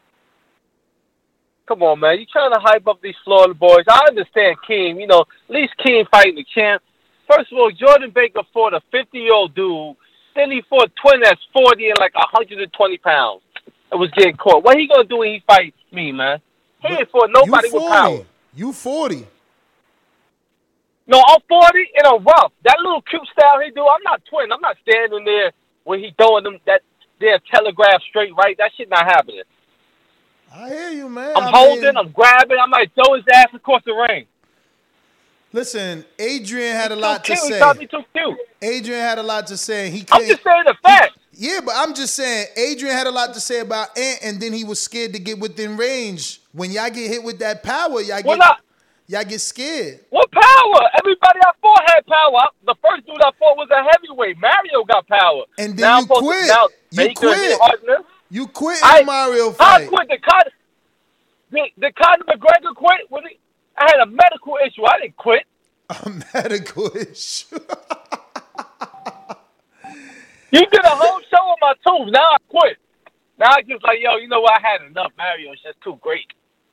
Come on, man. You trying to hype up these Florida boys. I understand Keem. You know, at least Keem fighting the champ. First of all, Jordan Baker fought a fifty-year-old dude. Then he fought a twin that's forty and like one hundred twenty pounds. It was getting caught. What he gonna do when he fight me, man? He But ain't fought nobody you with forty. power. You forty. No, I'm forty and I'm rough. That little cute style he do, I'm not twin. I'm not standing there when he throwing them that their telegraph straight right. That shit not happening. I hear you, man. I'm I holding, mean, I'm grabbing, I might throw his ass across the ring. Listen, Adrian had a He's lot too to cute. He say. thought he too cute. Adrian had a lot to say. He I'm just saying the fact. Yeah, but I'm just saying Adrian had a lot to say about Ant, and then he was scared to get within range. When y'all get hit with that power, y'all Well, get not- y'all get scared. What power? Everybody I fought had power. The first dude I fought was a heavyweight. Mario got power. And then now you I'm supposed quit. To, now You Baker and quit. Hardness. You quit in I- the Mario I fight. quit. The Conor, the, the Conor McGregor quit. When he, I had a medical issue. I didn't quit. A medical issue. You did a whole show on my tooth. Now I quit. Now I just like, yo, you know what? I had enough. Mario is just too great.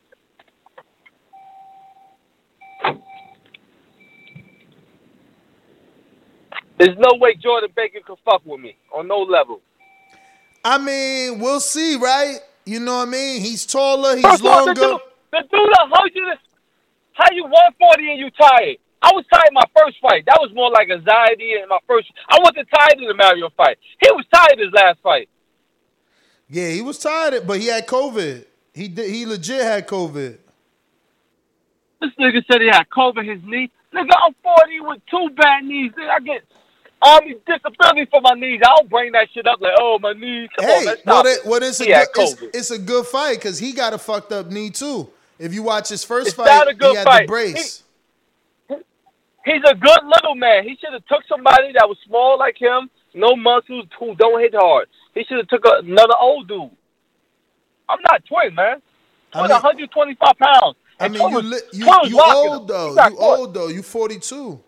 There's no way Jordan Baker could fuck with me on no level. I mean, we'll see, right? You know what I mean? He's taller, he's First of all, longer. The dude, the dude a hundred. How you one forty and you tired? I was tired my first fight. That was more like anxiety in my first. I wasn't tired in the Mario fight. He was tired his last fight. Yeah, he was tired, but he had COVID. He did, he legit had COVID. This nigga said he had COVID his knee. Nigga, I'm forty with two bad knees. Nigga, I get army disability for my knees. I don't bring that shit up like, oh, my knees. Come Hey, on, let's well, stop it, it. well it's, a He had good, it's, COVID. it's a good fight because he got a fucked up knee too. If you watch his first It's fight, not a good he had fight. the brace. He's a good little man. He should have took somebody that was small like him, no muscles, who don't hit hard. He should have took a, another old dude. I'm not twin, man. Twin, I mean- one hundred twenty-five pounds. I And mean, Twin you was- li- you, Twin was you rocking old him. though. He got You caught. old though. You forty-two.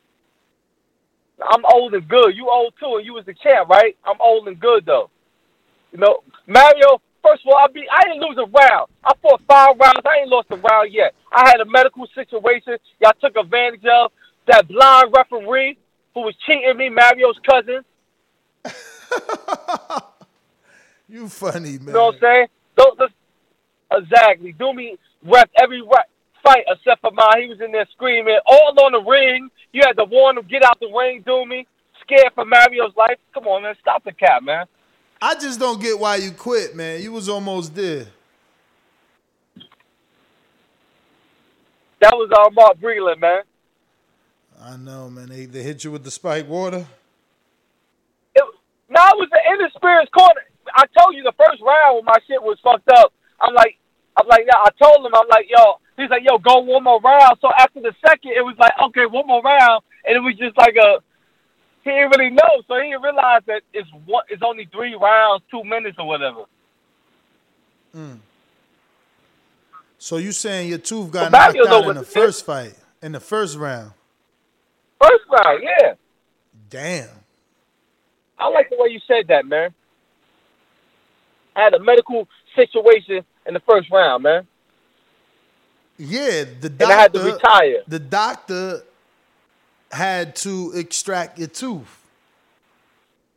I'm old and good. You old too, and you was the champ, right? I'm old and good though. You know, Mario. First of all, I be I didn't lose a round. I fought five rounds. I ain't lost a round yet. I had a medical situation y'all took advantage of. That blind referee who was cheating me, Mario's cousin. You funny, man. You know what I'm saying? Don't let's, exactly. Do me ref every right, fight except for mine. He was in there screaming all on the ring. You had to warn him, get out the ring, do me. Scared for Mario's life. Come on, man. Stop the cap, man. I just don't get why you quit, man. You was almost there. That was uh, Mark Breland, man. I know, man. They they hit you with the spike water. It, no, it was an inexperienced corner. I told you the first round when my shit was fucked up. I'm like, I'm like, yeah. I told him, I'm like, yo. He's like, yo, go one more round. So after the second, it was like, okay, one more round, and it was just like a. He didn't really know, so he didn't realize that it's one. It's only three rounds, two minutes or whatever. Mm. So you saying your tooth got Well, knocked Mario know out in what the it is. first fight, in the first round? First round, yeah. Damn. I like the way you said that, man. I had a medical situation in the first round, man. Yeah, the And doctor. I had to retire. The doctor had to extract your tooth.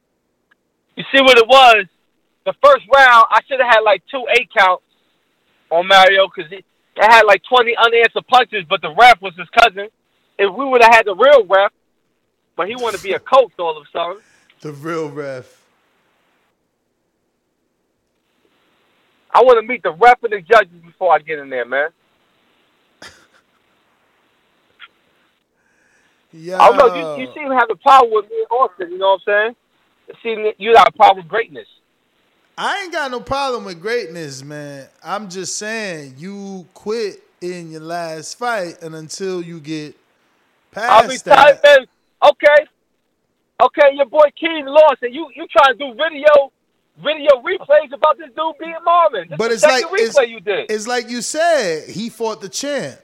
You see what it was? The first round, I should have had like two eight counts. on Mario because he they had like twenty unanswered punches, but the ref was his cousin. If we would have had the real ref, but he wanted to be a coach all of a sudden. The real ref. I want to meet the ref and the judges before I get in there, man. Yeah. I don't know. You, you seem to have a problem with me and Austin. You know what I'm saying? It seems you got a problem with greatness. I ain't got no problem with greatness, man. I'm just saying you quit in your last fight, and until you get past I mean, that. man, okay, okay, your boy King lost, and you you trying to do video video replays about this dude being Marvin. This But is it's the like second it's, replay you did. it's like you said, he fought the champ.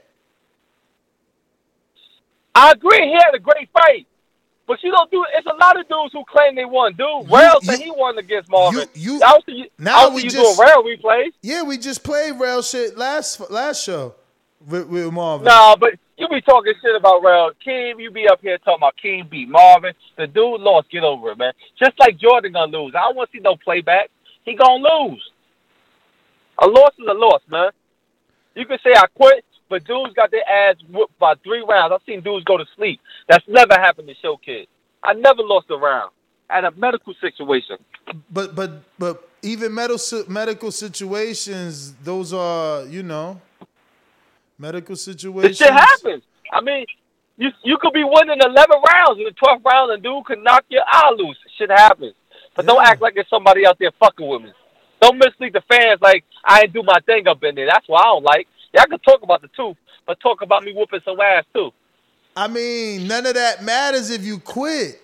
I agree, he had a great fight. But you don't do. It's a lot of dudes who claim they won. Dude, Rail said he won against Marvin. You, you I don't see you, now I don't we see you just doing Rail replays. Yeah, we just played Rail shit last last show with, with Marvin. No, but you be talking shit about Rail. King, you be up here talking about King beat Marvin. The dude lost. Get over it, man. Just like Jordan gonna lose. I don't want to see no playback. He gonna lose. A loss is a loss, man. You can say I quit, but dudes got their ass whooped by three rounds. I've seen dudes go to sleep. That's never happened to Show Kid. I never lost a round at a medical situation. But but but even medical medical situations, those are, you know, medical situations. This shit happens. I mean, you you could be winning eleven rounds in the twelfth round, and dude could knock your eye loose. Shit happens. But don't act like there's somebody out there fucking with me. Don't mislead the fans like I ain't do my thing up in there. That's what I don't like. Y'all can talk about the tooth, but talk about me whooping some ass too. I mean, none of that matters if you quit.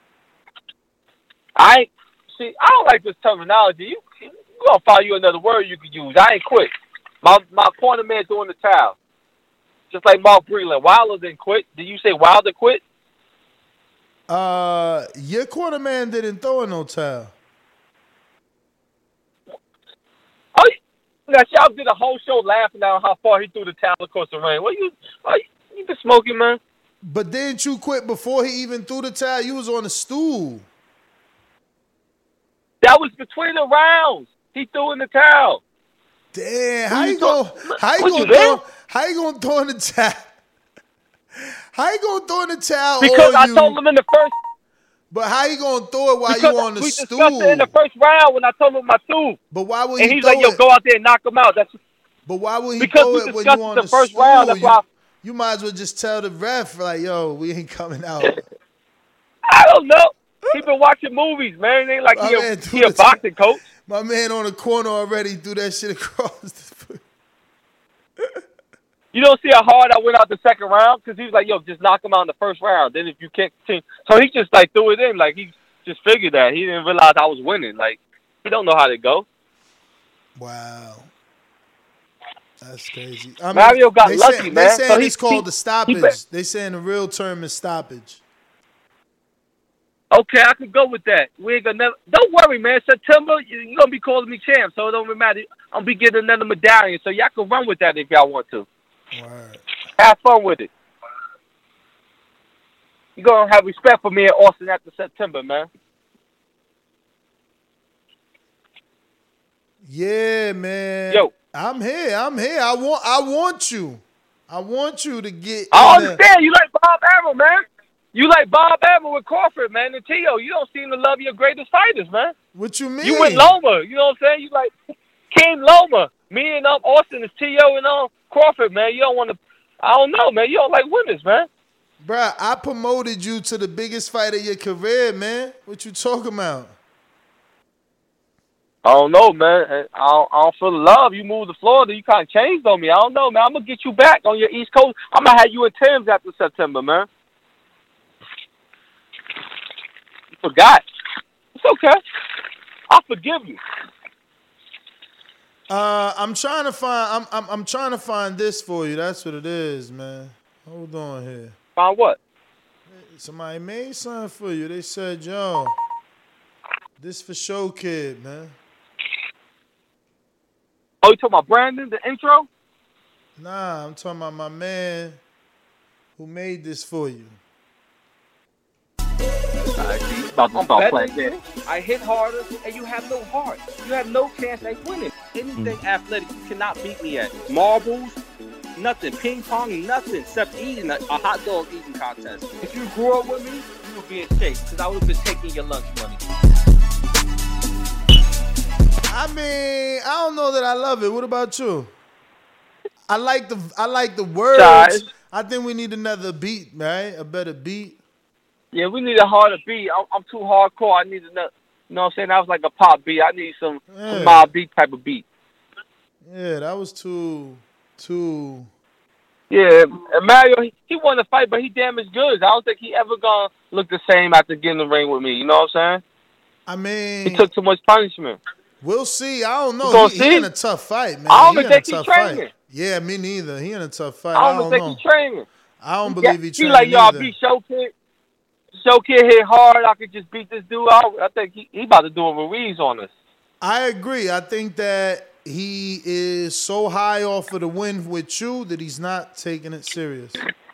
I ain't, see, I don't like this terminology. You, you gonna find you another word you could use. I ain't quit. My my corner man doing the towel. Just like Mark Breland. Wilder didn't quit. Did you say Wilder quit? Uh, your corner man didn't throw in no towel. Oh, now y'all did a whole show laughing at how far he threw the towel across the ring. What you, oh, you, you been smoking, man? But didn't you quit before he even threw the towel? You was on the stool. That was between the rounds. He threw in the towel. Damn, how you, you gonna how you what gonna you throw, how you gonna throw in the towel? How you gonna throw in the towel? Because I you, told him in the first. But how you gonna throw it while because you on the we stool? We discussed it in the first round when I told him my tooth. But why would and he he's throw like, "Yo, it? go out there and knock him out." That's but why would he because throw we it when discussed you on the the first stool? round. That's you, why. You might as well just tell the ref like, "Yo, we ain't coming out." I don't know. He been watching movies, man. It ain't like My he a, man he a boxing coach. My man on the corner already threw that shit across the foot. You don't see how hard I went out the second round? Because he was like, yo, just knock him out in the first round. Then if you can't continue. So he just, like, threw it in. Like, he just figured that. He didn't realize I was winning. Like, he don't know how to go. Wow. That's crazy. I mean, Mario got they lucky, say, man. They saying So he- it's called he- the he stoppage. bet- They saying the real term is stoppage. Okay, I could go with that. We ain't gonna never. Don't worry, man. September, you- you're gonna be calling me champ, so it don't really matter. I'm gonna be getting another medallion, so y'all can run with that if y'all want to. Word. Have fun with it. You're gonna have respect for me in Austin after September, man. Yeah, man. Yo. I'm here. I'm here. I want. I want you. I want you to get. I in the- understand. You like Bob Arum, man. You like Bob Arum with Crawford, man, and Tio. You don't seem to love your greatest fighters, man. What you mean? You with Loma. You know what I'm saying? You like King Loma. Me and um, Austin is Tio and um, Crawford, man. You don't want to. I don't know, man. You don't like winners, man. Bruh, I promoted you to the biggest fight of your career, man. What you talking about? I don't know, man. I don't, I don't feel the love. You moved to Florida. You kind of changed on me. I don't know, man. I'm going to get you back on your East Coast. I'm going to have you in Tim's after September, man. You forgot. It's okay. I'll forgive you. Uh, I'm trying to find. I'm, I'm I'm trying to find this for you. That's what it is, man. Hold on here. Find what? Somebody made something for you. They said, "Yo, this for Show Kid, man." Oh, you talking about Brandon, the intro? Nah, I'm talking about my man who made this for you. I keep about to I'm start better playing. than you. I hit harder, and you have no heart. You have no chance at winning. Anything Mm. athletic, you cannot beat me at. Marbles, nothing. Ping pong, nothing except eating a, a hot dog eating contest. If you grew up with me, you would be in shape because I would have been taking your lunch money. I mean, I don't know that I love it. What about you? I like the I like the words. Guys. I think we need another beat, right? A better beat. Yeah, we need a harder beat. I'm, I'm too hardcore. I need another. You know what I'm saying? That was like a pop beat. I need some, Yeah. some mild beat type of beat. Yeah, that was too too. Yeah, and Mario, he, he won the fight, but he damaged goods. I don't think he ever gonna look the same after getting in the ring with me. You know what I'm saying? I mean, He took too much punishment. We'll see. I don't You know. gonna He, see? he in a tough fight, man. I don't he even in a think he tough training. fight. Yeah, me neither. He in a tough fight. I I don't don't, even think know. he's training. I don't He- believe he He training like, yo, I either. beat Show Kid. Show Kid hit hard. I could just beat this dude out. I think he, he about to do a Ruiz on us. I agree. I think that he is so high off of the win with you that he's not taking it serious.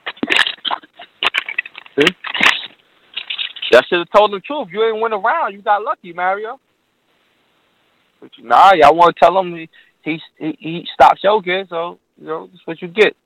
I should have told him the truth. You ain't win a round. You got lucky, Mario. But nah, y'all want to tell him he he, he, he stopped Show Kid, so, you know, that's what you get.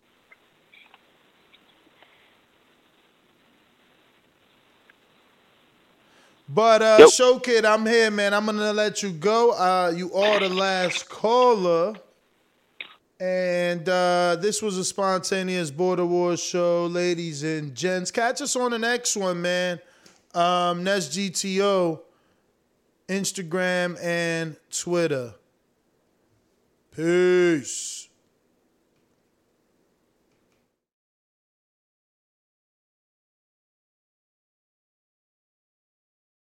But uh, Yep. Show Kid, I'm here, man. I'm gonna let you go. Uh, you are the last caller, and uh, this was a spontaneous Border Wars show, ladies and gents. Catch us on the next one, man. Um, Nest G T O, Instagram and Twitter. Peace.